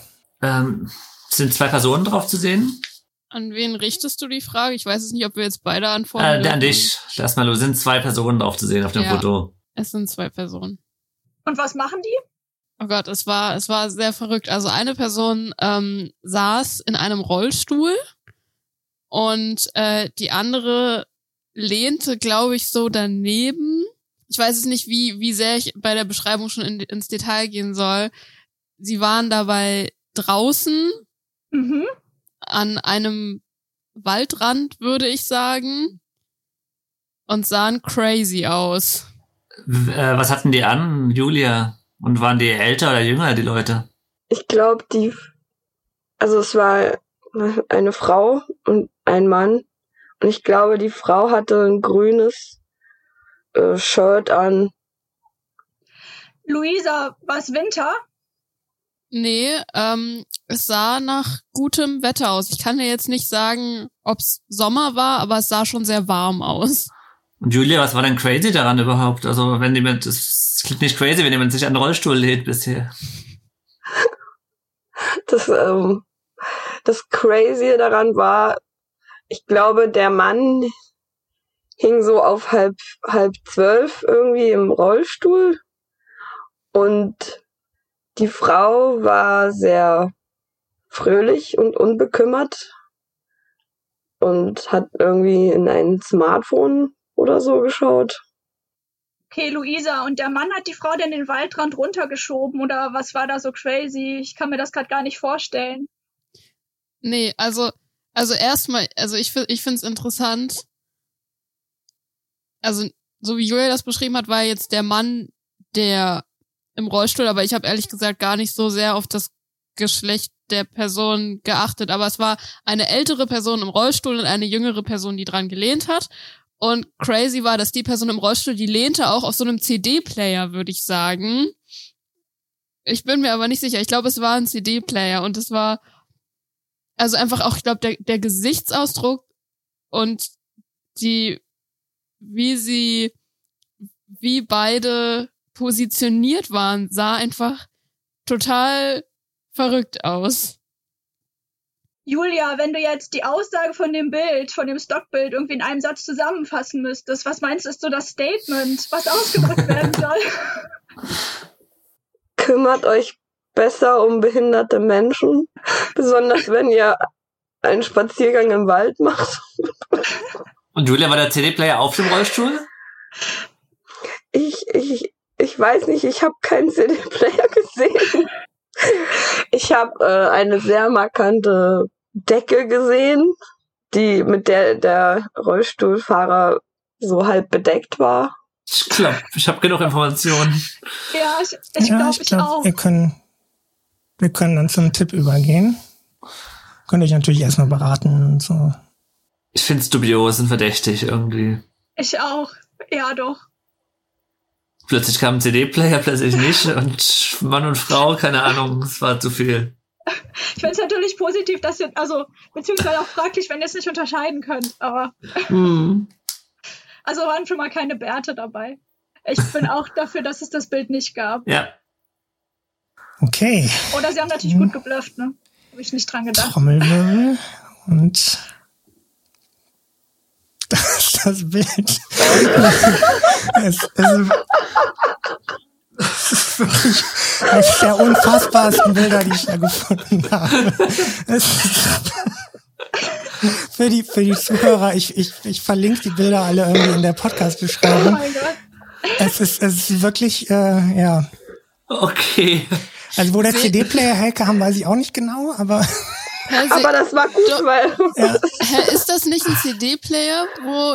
Sind 2 Personen drauf zu sehen? An wen richtest du die Frage? Ich weiß es nicht, ob wir jetzt beide antworten. An dich. Lass mal los. Sind 2 Personen drauf zu sehen auf dem Foto? Es sind 2 Personen. Und was machen die? Oh Gott, es war sehr verrückt. Also eine Person saß in einem Rollstuhl und die andere lehnte, glaube ich, so daneben. Ich weiß es nicht, wie sehr ich bei der Beschreibung schon ins Detail gehen soll. Sie waren dabei draußen. Mhm. An einem Waldrand, würde ich sagen, und sahen crazy aus. Was hatten die an, Julia? Und waren die älter oder jünger, die Leute? Ich glaube, es war eine Frau und ein Mann. Und ich glaube, die Frau hatte ein grünes Shirt an. Luisa, war's Winter? Nee, es sah nach gutem Wetter aus. Ich kann dir jetzt nicht sagen, ob's Sommer war, aber es sah schon sehr warm aus. Und Julia, was war denn crazy daran überhaupt? Also das klingt nicht crazy, wenn jemand sich an den Rollstuhl lädt bisher. Das Crazy daran war, ich glaube, der Mann hing so auf halb 12 irgendwie im Rollstuhl und die Frau war sehr fröhlich und unbekümmert und hat irgendwie in ein Smartphone oder so geschaut. Okay, Luisa, und der Mann hat die Frau denn den Waldrand runtergeschoben oder was war da so crazy? Ich kann mir das gerade gar nicht vorstellen. Nee, also erstmal, also ich find's interessant. Also, so wie Julia das beschrieben hat, war jetzt der Mann, der im Rollstuhl, aber ich habe ehrlich gesagt gar nicht so sehr auf das Geschlecht der Person geachtet, aber es war eine ältere Person im Rollstuhl und eine jüngere Person, die dran gelehnt hat. Und crazy war, dass die Person im Rollstuhl, die lehnte auch auf so einem CD-Player, würde ich sagen. Ich bin mir aber nicht sicher. Ich glaube, es war ein CD-Player und es war Also einfach auch, ich glaube, der Gesichtsausdruck und wie beide positioniert waren, sah einfach total verrückt aus. Julia, wenn du jetzt die Aussage von dem Stockbild irgendwie in einem Satz zusammenfassen müsstest, was meinst du, ist so das Statement, was ausgedrückt werden soll? Kümmert euch besser um behinderte Menschen, besonders wenn ihr einen Spaziergang im Wald macht. Und Julia, war der CD-Player auf dem Rollstuhl? Ich weiß nicht, ich habe keinen CD-Player gesehen. Ich habe eine sehr markante Decke gesehen, mit der Rollstuhlfahrer so halb bedeckt war. Ich glaube, ich habe genug Informationen. Ja, ich glaube auch. Wir können dann zum Tipp übergehen. Könnt euch natürlich erstmal beraten und so. Ich finde es dubios und verdächtig irgendwie. Ich auch. Ja, doch. Plötzlich kam ein CD-Player, plötzlich nicht. Und Mann und Frau, keine Ahnung, es war zu viel. Ich finde es natürlich positiv, dass ihr, beziehungsweise auch fraglich, wenn ihr es nicht unterscheiden könnt, aber also waren schon mal keine Bärte dabei. Ich bin auch dafür, dass es das Bild nicht gab. Ja. Okay. Oder sie haben natürlich gut geblufft, ne? Habe ich nicht dran gedacht. Trommelwirbel und das Bild. Es ist wirklich eines der unfassbarsten Bilder, die ich da gefunden habe. Für die Zuhörer, ich verlinke die Bilder alle irgendwie in der Podcast-Beschreibung. Oh mein Gott. Es ist wirklich, ja. Okay. Also wo der CD-Player herkam, weiß ich auch nicht genau, aber... Aber das war gut, weil... Ja. Ist das nicht ein CD-Player, wo...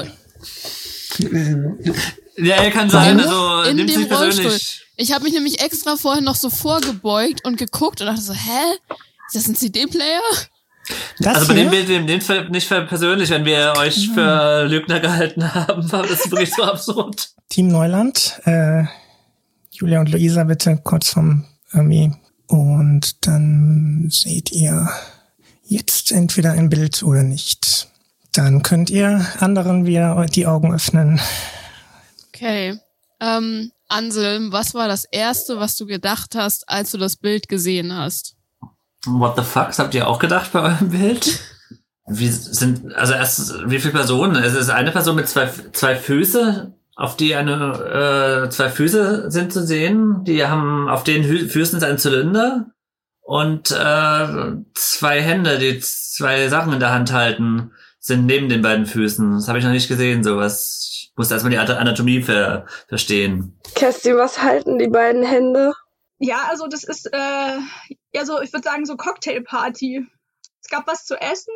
Ja, er kann sein, also in nimm's dem nicht Rollstuhl. persönlich. Ich habe mich nämlich extra vorhin noch so vorgebeugt und geguckt und dachte so, hä? Ist das ein CD-Player? Also bei dem Bild, in dem Fall nicht persönlich, wenn wir euch für Lügner gehalten haben, war das wirklich so absurd. Team Neuland, Julia und Luisa bitte kurz vom Irmi. Und dann seht ihr jetzt entweder ein Bild oder nicht. Dann könnt ihr anderen wieder die Augen öffnen. Okay. Anselm, was war das Erste, was du gedacht hast, als du das Bild gesehen hast? What the fuck, habt ihr auch gedacht bei eurem Bild? Wie viele Personen? Es ist eine Person mit zwei Füße, auf die zwei Füße sind zu sehen. Die haben auf den Füßen ist ein Zylinder und zwei Hände, die zwei Sachen in der Hand halten, sind neben den beiden Füßen. Das habe ich noch nicht gesehen, sowas. Ich musste erstmal die Anatomie verstehen. Kerstin, was halten die beiden Hände? Ja, also das ist, ich würde sagen, so Cocktailparty. Es gab was zu essen.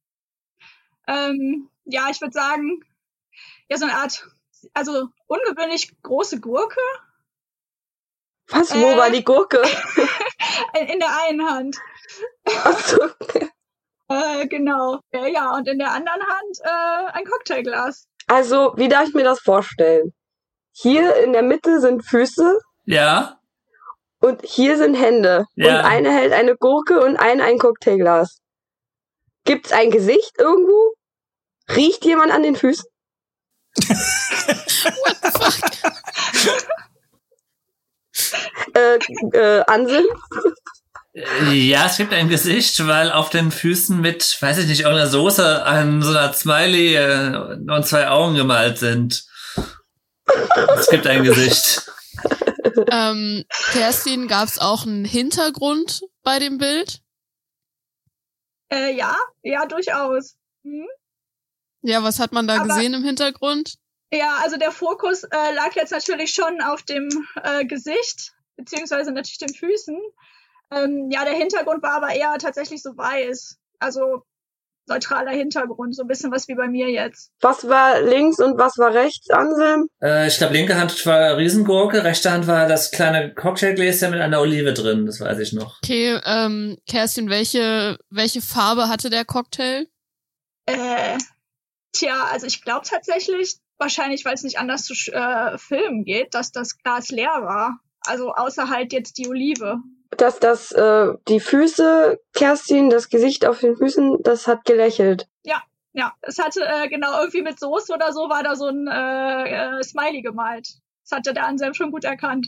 Ich würde sagen, ja, so eine Art, also ungewöhnlich große Gurke. Was, wo war die Gurke? In der einen Hand. Ach so. Genau. Ja, und in der anderen Hand ein Cocktailglas. Also, wie darf ich mir das vorstellen? Hier in der Mitte sind Füße. Ja. Und hier sind Hände. Ja. Und eine hält eine Gurke und eine ein Cocktailglas. Gibt's ein Gesicht irgendwo? Riecht jemand an den Füßen? What the fuck? Anselm? Ja, es gibt ein Gesicht, weil auf den Füßen mit, weiß ich nicht, irgendeiner Soße an so einer Smiley und zwei Augen gemalt sind. Es gibt ein Gesicht. Kerstin, gab's auch einen Hintergrund bei dem Bild? Ja, durchaus. Hm? Ja, was hat man da gesehen im Hintergrund? Ja, also der Fokus lag jetzt natürlich schon auf dem Gesicht, beziehungsweise natürlich den Füßen. Der Hintergrund war aber eher tatsächlich so weiß. Also neutraler Hintergrund, so ein bisschen was wie bei mir jetzt. Was war links und was war rechts, Anselm? Ich glaube, linke Hand war Riesengurke, rechte Hand war das kleine Cocktailgläschen mit einer Olive drin, das weiß ich noch. Okay, Kerstin, welche Farbe hatte der Cocktail? Also ich glaube tatsächlich, wahrscheinlich, weil es nicht anders zu filmen geht, dass das Glas leer war. Also außer halt jetzt die Olive. dass die Füße, Kerstin, das Gesicht auf den Füßen, das hat gelächelt. Ja, es hatte genau irgendwie mit Soße oder so war da so ein Smiley gemalt. Das hatte der Anselm schon gut erkannt.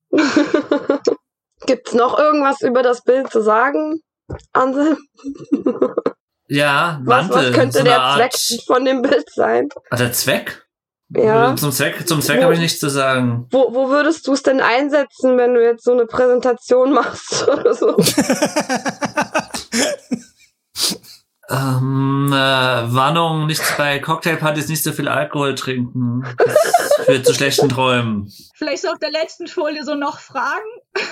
Gibt's noch irgendwas über das Bild zu sagen, Anselm? Ja, Was Mantel. könnte so der eine Zweck von dem Bild sein? Der Zweck? Ja. Zum Zweck habe ich nichts zu sagen. Wo würdest du es denn einsetzen, wenn du jetzt so eine Präsentation machst oder so? Warnung, bei Cocktailpartys nicht so viel Alkohol trinken. Das führt zu schlechten Träumen. Vielleicht so auf der letzten Folie so noch Fragen.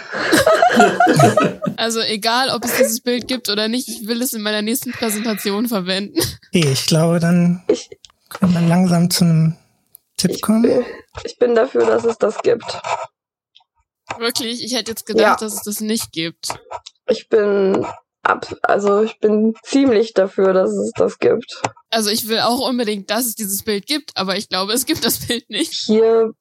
Also egal, ob es dieses Bild gibt oder nicht, ich will es in meiner nächsten Präsentation verwenden. Okay, ich glaube, dann können wir langsam zu einem Tipp kommen. Ich bin dafür, dass es das gibt. Wirklich, ich hätte jetzt gedacht, dass es das nicht gibt. Ich bin ziemlich dafür, dass es das gibt. Also ich will auch unbedingt, dass es dieses Bild gibt, aber ich glaube, es gibt das Bild nicht. Hier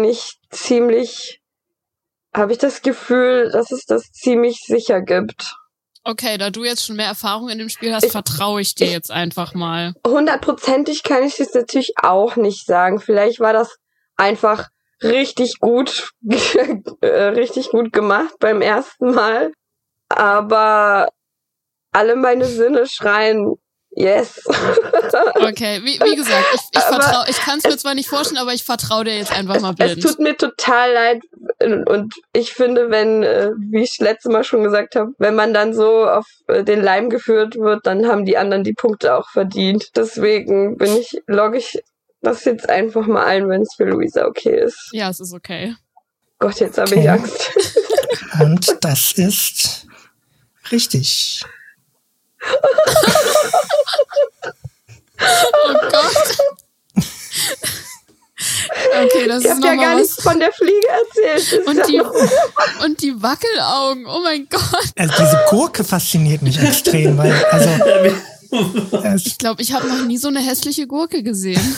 habe ich das Gefühl, dass es das ziemlich sicher gibt. Okay, da du jetzt schon mehr Erfahrung in dem Spiel hast, vertraue ich dir jetzt einfach mal. 100%ig kann ich das natürlich auch nicht sagen. Vielleicht war das einfach richtig gut gemacht beim ersten Mal. Aber alle meine Sinne schreien yes. Okay, wie gesagt, ich kann es mir zwar nicht vorstellen, aber ich vertraue dir jetzt einfach mal blind. Es tut mir total leid und ich finde, wenn, wie ich letztes Mal schon gesagt habe, wenn man dann so auf den Leim geführt wird, dann haben die anderen die Punkte auch verdient. Deswegen logge ich das jetzt einfach mal ein, wenn es für Luisa okay ist. Ja, es ist okay. Gott, jetzt habe ich Angst. Und das ist richtig. Oh Gott. Okay, das ich ist hab ja gar was. nichts von der Fliege erzählt. Und die Wackelaugen, oh mein Gott. Also diese Gurke fasziniert mich extrem, weil, ich glaube, ich habe noch nie so eine hässliche Gurke gesehen.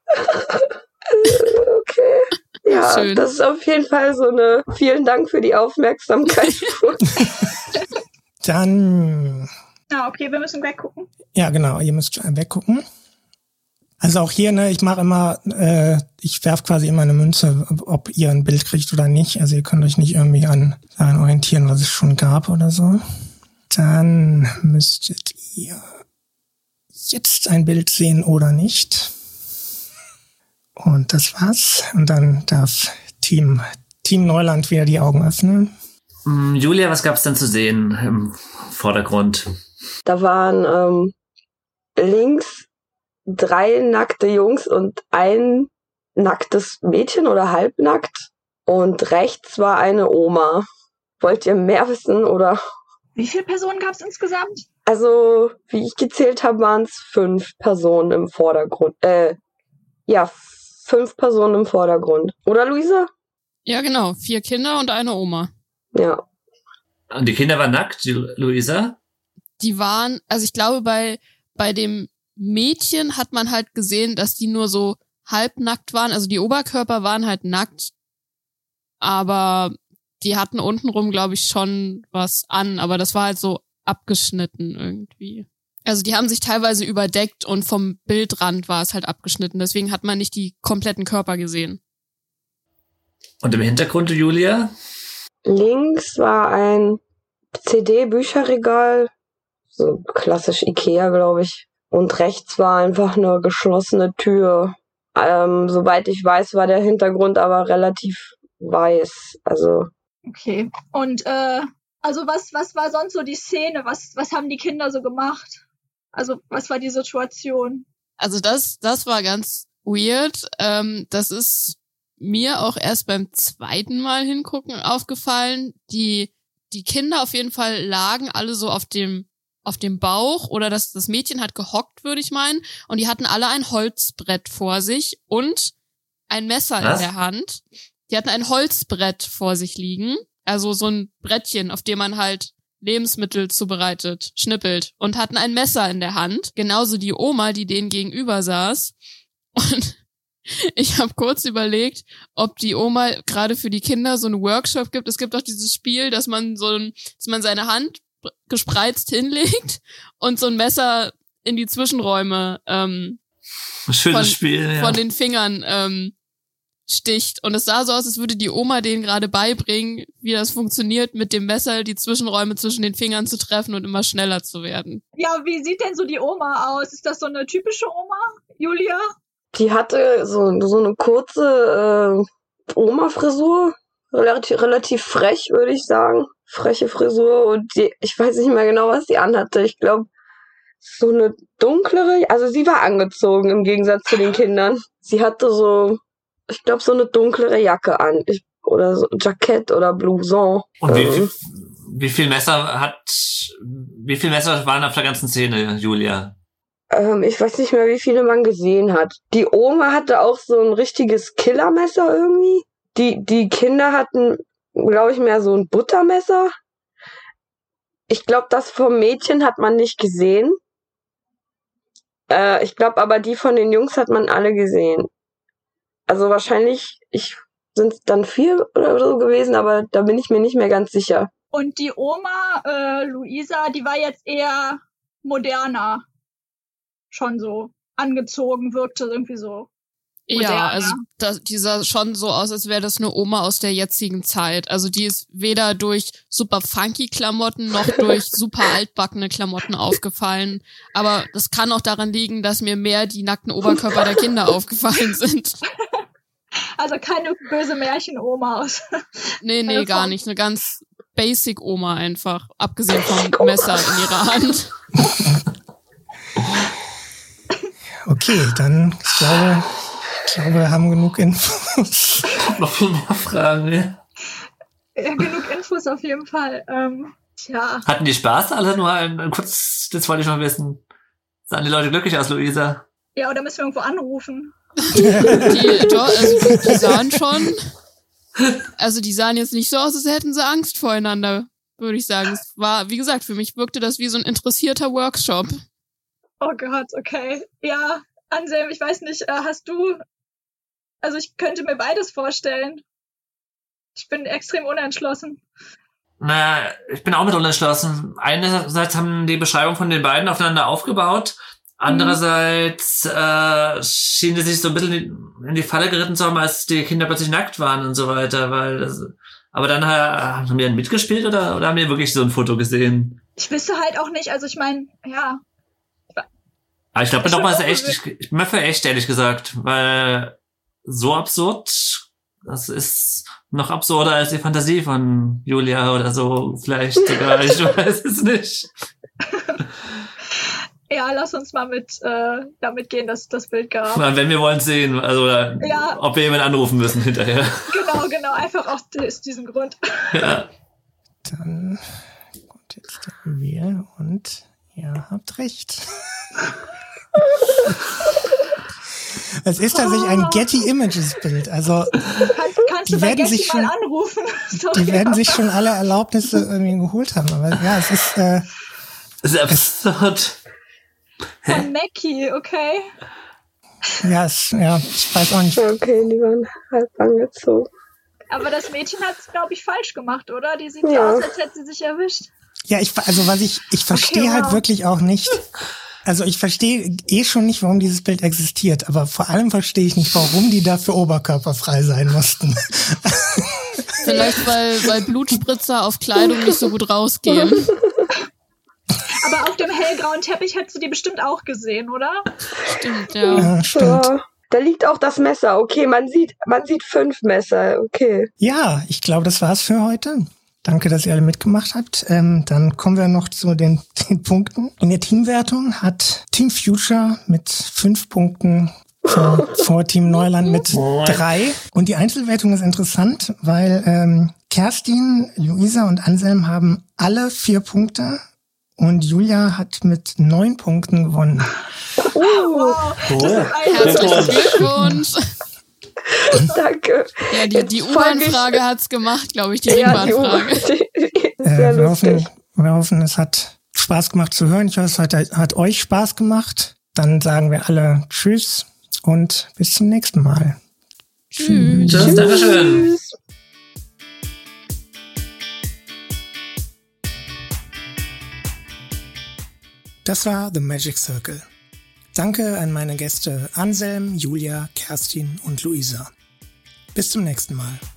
Okay. Ja, schön. Das ist auf jeden Fall so eine vielen Dank für die Aufmerksamkeit. Dann... Ah, okay, wir müssen weggucken. Ja, genau, ihr müsst weggucken. Also auch hier, ich mache immer, ich werfe quasi immer eine Münze, ob ihr ein Bild kriegt oder nicht. Also ihr könnt euch nicht irgendwie an Sachen orientieren, was es schon gab oder so. Dann müsstet ihr jetzt ein Bild sehen oder nicht. Und das war's. Und dann darf Team Neuland wieder die Augen öffnen. Julia, was gab's denn zu sehen im Vordergrund? Da waren links 3 nackte Jungs und ein nacktes Mädchen oder halbnackt. Und rechts war eine Oma. Wollt ihr mehr wissen oder? Wie viele Personen gab es insgesamt? Also, wie ich gezählt habe, waren es 5 Personen im Vordergrund. 5 Personen im Vordergrund. Oder, Luisa? Ja, genau. 4 Kinder und eine Oma. Ja. Und die Kinder waren nackt, Luisa? Die waren, also ich glaube, bei dem Mädchen hat man halt gesehen, dass die nur so halbnackt waren. Also die Oberkörper waren halt nackt, aber die hatten untenrum, glaube ich, schon was an. Aber das war halt so abgeschnitten irgendwie. Also die haben sich teilweise überdeckt und vom Bildrand war es halt abgeschnitten. Deswegen hat man nicht die kompletten Körper gesehen. Und im Hintergrund, Julia? Links war ein CD-Bücherregal, so klassisch Ikea, glaube ich. Und rechts war einfach eine geschlossene Tür. Soweit ich weiß, war der Hintergrund aber relativ weiß. Also. Okay. Und also was war sonst so die Szene? Was haben die Kinder so gemacht? Also was war die Situation? Also das war ganz weird. Das ist mir auch erst beim zweiten Mal hingucken aufgefallen. Die Kinder auf jeden Fall lagen alle so auf dem Bauch oder das Mädchen hat gehockt, würde ich meinen. Und die hatten alle ein Holzbrett vor sich und ein Messer in der Hand. Die hatten ein Holzbrett vor sich liegen. Also so ein Brettchen, auf dem man halt Lebensmittel zubereitet, schnippelt. Und hatten ein Messer in der Hand. Genauso die Oma, die denen gegenüber saß. Und Ich habe kurz überlegt, ob die Oma gerade für die Kinder so einen Workshop gibt. Es gibt auch dieses Spiel, dass man seine Hand gespreizt hinlegt und so ein Messer in die Zwischenräume Schönes Spiel, ja. von den Fingern sticht. Und es sah so aus, als würde die Oma denen gerade beibringen, wie das funktioniert, mit dem Messer die Zwischenräume zwischen den Fingern zu treffen und immer schneller zu werden. Ja, wie sieht denn so die Oma aus? Ist das so eine typische Oma, Julia? Die hatte so eine kurze Oma-Frisur, relativ frech, würde ich sagen. Freche Frisur und ich weiß nicht mehr genau, was sie anhatte. Ich glaube, so eine dunklere, also sie war angezogen im Gegensatz zu den Kindern. Sie hatte so eine dunklere Jacke an. Oder so Jackett oder Blouson. Und wie viel Messer waren auf der ganzen Szene, Julia? Ich weiß nicht mehr, wie viele man gesehen hat. Die Oma hatte auch so ein richtiges Killermesser irgendwie. Die Kinder hatten, glaube ich, mehr so ein Buttermesser. Ich glaube, das vom Mädchen hat man nicht gesehen. Ich glaube aber, die von den Jungs hat man alle gesehen. Also wahrscheinlich sind es dann 4 oder so gewesen, aber da bin ich mir nicht mehr ganz sicher. Und die Oma, Luisa, die war jetzt eher moderner. Schon so angezogen, wirkte irgendwie so. Ja, also die sah schon so aus, als wäre das eine Oma aus der jetzigen Zeit. Also die ist weder durch super funky Klamotten noch durch super altbackene Klamotten aufgefallen. Aber das kann auch daran liegen, dass mir mehr die nackten Oberkörper der Kinder aufgefallen sind. Also keine böse Märchenoma aus. Nee, gar nicht. Eine ganz basic Oma einfach. Abgesehen vom Messer in ihrer Hand. Okay, dann ich glaube, wir haben genug Infos. Noch viel mehr Fragen, ne? Ja, genug Infos auf jeden Fall. Tja. Hatten die Spaß alle? Nur kurz, das wollte ich noch wissen. Sahen die Leute glücklich aus, Luisa? Ja, oder müssen wir irgendwo anrufen? Die sahen schon. Also die sahen jetzt nicht so aus, als hätten sie Angst voreinander, würde ich sagen. Es war, wie gesagt, für mich wirkte das wie so ein interessierter Workshop. Oh Gott, okay. Ja, Anselm, ich weiß nicht, hast du... Also ich könnte mir beides vorstellen. Ich bin extrem unentschlossen. Naja, ich bin auch mit unentschlossen. Einerseits haben die Beschreibungen von den beiden aufeinander aufgebaut. Andererseits schien sie sich so ein bisschen in die Falle geritten zu haben, als die Kinder plötzlich nackt waren und so weiter. Aber dann haben die dann mitgespielt oder haben die wirklich so ein Foto gesehen? Ich wüsste halt auch nicht, also ich meine, ja... Aber ich glaube, nochmal ich bin mir für echt, ehrlich gesagt, weil so absurd, das ist noch absurder als die Fantasie von Julia oder so, vielleicht sogar, ich weiß es nicht. Ja, lass uns mal damit gehen, dass das Bild gab. Na, wenn wir wollen sehen, also ja. Ob wir jemanden anrufen müssen hinterher. Genau, einfach aus diesem Grund. Ja. Dann kommt jetzt der Reveal und ihr habt recht. Es ist tatsächlich ein Getty Images Bild. Also kannst du bei Getty mal anrufen? Die werden sich schon alle Erlaubnisse irgendwie geholt haben. Aber ja, es ist ist absurd. Von Mackie, okay. Ja, ich weiß auch nicht. Okay, die waren halb angezogen. Aber das Mädchen hat es, glaube ich, falsch gemacht, oder? Die sieht ja aus, als hätte sie sich erwischt. Ja, ich verstehe halt wirklich auch nicht. Also ich verstehe schon nicht, warum dieses Bild existiert, aber vor allem verstehe ich nicht, warum die dafür oberkörperfrei sein mussten. Vielleicht, weil Blutspritzer auf Kleidung nicht so gut rausgehen. Aber auf dem hellgrauen Teppich hättest du die bestimmt auch gesehen, oder? Stimmt, ja. Stimmt. Ja, da liegt auch das Messer. Okay, man sieht 5 Messer. Okay. Ja, ich glaube, das war's für heute. Danke, dass ihr alle mitgemacht habt. Dann kommen wir noch zu den Punkten. In der Teamwertung hat Team Future mit 5 Punkten vor Team Neuland mit 3. Und die Einzelwertung ist interessant, weil Kerstin, Luisa und Anselm haben alle 4 Punkte und Julia hat mit 9 Punkten gewonnen. Wow, Herzlichen Glückwunsch. Danke. Ja, die U-Bahn-Frage hat's gemacht, glaube ich, die Ringbahn-Frage. Wir hoffen, es hat Spaß gemacht zu hören. Ich hoffe, es hat euch Spaß gemacht. Dann sagen wir alle Tschüss und bis zum nächsten Mal. Tschüss. Tschüss, Dankeschön. Das war The Magic Circle. Danke an meine Gäste Anselm, Julia, Kerstin und Luisa. Bis zum nächsten Mal.